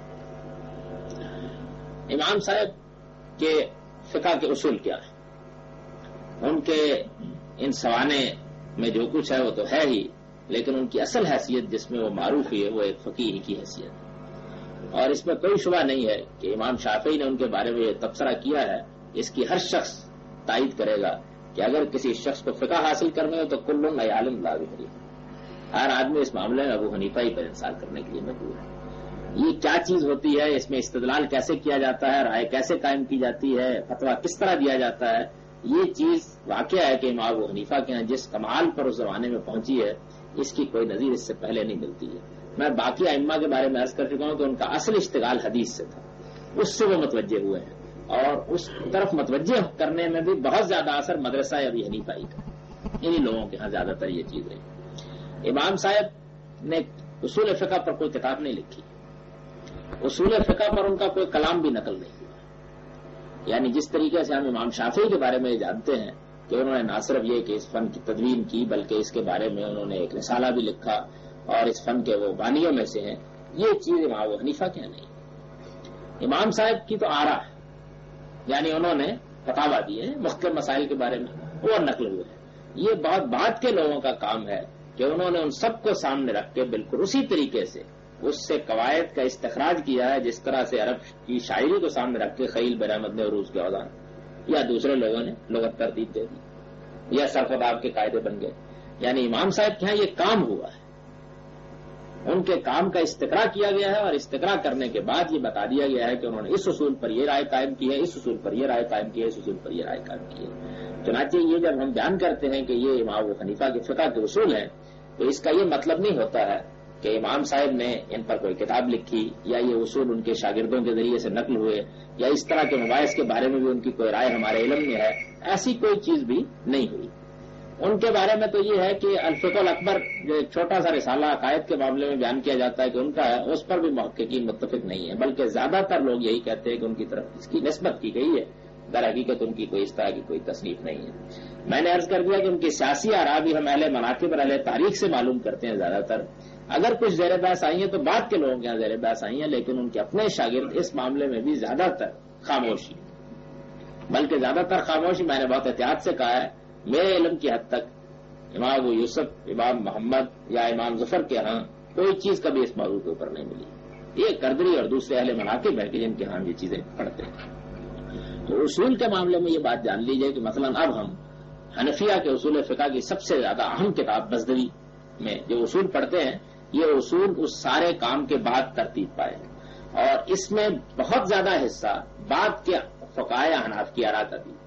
امام صاحب کے فقہ کے اصول کیا ہیں؟ ان کے ان سوانے میں جو کچھ ہے وہ تو ہے ہی، لیکن ان کی اصل حیثیت جس میں وہ معروف ہے وہ ایک فقیہ کی حیثیت ہے، اور اس میں کوئی شبہ نہیں ہے کہ امام شافعی نے ان کے بارے میں یہ تبصرہ کیا ہے، اس کی ہر شخص تائید کرے گا کہ اگر کسی شخص کو فقہ حاصل کرنا ہو تو کل عالم لا بحری، ہر آدمی اس معاملے میں ابو حنیفہ ہی پر انصار کرنے کے لیے مجبور ہے۔ یہ کیا چیز ہوتی ہے، اس میں استدلال کیسے کیا جاتا ہے، رائے کیسے قائم کی جاتی ہے، فتویٰ کس طرح دیا جاتا ہے، یہ چیز واقعہ ہے کہ امام ابو حنیفہ کے ہاں جس کمال پر اس زمانے میں پہنچی ہے اس کی کوئی نظیر اس سے پہلے نہیں ملتی ہے۔ میں باقی ائمہ کے بارے میں عرض کر چکا ہوں کہ ان کا اصل اشتغال حدیث سے تھا، اس سے وہ متوجہ ہوئے ہیں، اور اس طرف متوجہ کرنے میں بھی بہت زیادہ اثر مدرسہ ابی حنیفہ ہی کا، انہی لوگوں کے ہاں زیادہ تر یہ چیز رہی۔ امام صاحب نے اصول فقہ پر کوئی کتاب نہیں لکھی، اصول فقہ پر ان کا کوئی کلام بھی نقل نہیں ہوا، یعنی جس طریقے سے ہم امام شافعی کے بارے میں جانتے ہیں کہ انہوں نے نہ صرف یہ کہ اس فن کی تدوین کی بلکہ اس کے بارے میں انہوں نے ایک رسالہ بھی لکھا اور اس فن کے وہ بانیوں میں سے ہیں، یہ چیز امام ابو حنیفہ کے نہیں۔ امام صاحب کی تو آرا ہے، یعنی انہوں نے فتاویٰ دیے ہیں مختلف مسائل کے بارے میں، وہ نقل ہوئے ہیں۔ یہ بہت بعد کے لوگوں کا کام ہے کہ انہوں نے ان سب کو سامنے رکھ کے بالکل اسی طریقے سے اس سے قواعد کا استخراج کیا ہے، جس طرح سے عرب کی شاعری کو سامنے رکھ کے خلیل بن احمد نے عروض کے اوزان یا دوسرے لوگوں نے لغت ترتیب دے دی یا صرف اداب کے قاعدے بن گئے. یعنی امام صاحب کے یہاں یہ کام ہوا ہے، ان کے کام کا استقرا کیا گیا ہے، اور استقرا کرنے کے بعد یہ بتا دیا گیا ہے کہ انہوں نے اس اصول پر یہ رائے قائم کی ہے، اس اصول پر یہ رائے قائم کی ہے، اس اصول پر یہ رائے قائم کی ہے. چنانچہ یہ جب ہم بیان کرتے ہیں کہ یہ امام ابو حنیفہ کے فقہ کے اصول ہیں، تو اس کا یہ مطلب نہیں ہوتا ہے کہ امام صاحب نے ان پر کوئی کتاب لکھی یا یہ اصول ان کے شاگردوں کے ذریعے سے نقل ہوئے یا اس طرح کے مباحث کے بارے میں بھی ان کی کوئی رائے ہمارے علم میں ہے، ایسی کوئی چیز بھی نہیں ہوئی. ان کے بارے میں تو یہ ہے کہ الفقہ الاکبر جو ایک چھوٹا سا رسالہ عقائد کے معاملے میں بیان کیا جاتا ہے کہ ان کا ہے، اس پر بھی محققین متفق نہیں ہے، بلکہ زیادہ تر لوگ یہی کہتے ہیں کہ ان کی طرف اس کی نسبت کی گئی ہے، در حقیقت ان کی کوئی اس طرح کی کوئی تصنیف نہیں ہے. میں نے عرض کر دیا کہ ان کی سیاسی آراء بھی ہم اہل مناقب اور اہل تاریخ سے معلوم کرتے ہیں زیادہ تر. اگر کچھ زیر بحث آئی ہیں تو بعد کے لوگوں کے یہاں زیر بحث آئی ہیں، لیکن ان کے اپنے شاگرد اس معاملے میں بھی زیادہ تر خاموشی، بلکہ زیادہ تر خاموشی میں نے بہت احتیاط سے کہا ہے، میرے علم کی حد تک امام ابو یوسف، امام محمد یا امام ظفر کے ہاں کوئی چیز کبھی اس موضوع کے اوپر نہیں ملی. یہ قدری اور دوسرے اہل مناقب ہے کہ جن کے ہاں یہ چیزیں پڑھتے ہیں. تو اصول کے معاملے میں یہ بات جان لیجئے کہ مثلا اب ہم حنفیہ کے اصول فقہ کی سب سے زیادہ اہم کتاب بزدوی میں جو اصول پڑھتے ہیں، یہ اصول اس سارے کام کے بعد ترتیب پائے، اور اس میں بہت زیادہ حصہ بعد کے فقہائے احناف کی آراء کا بھی.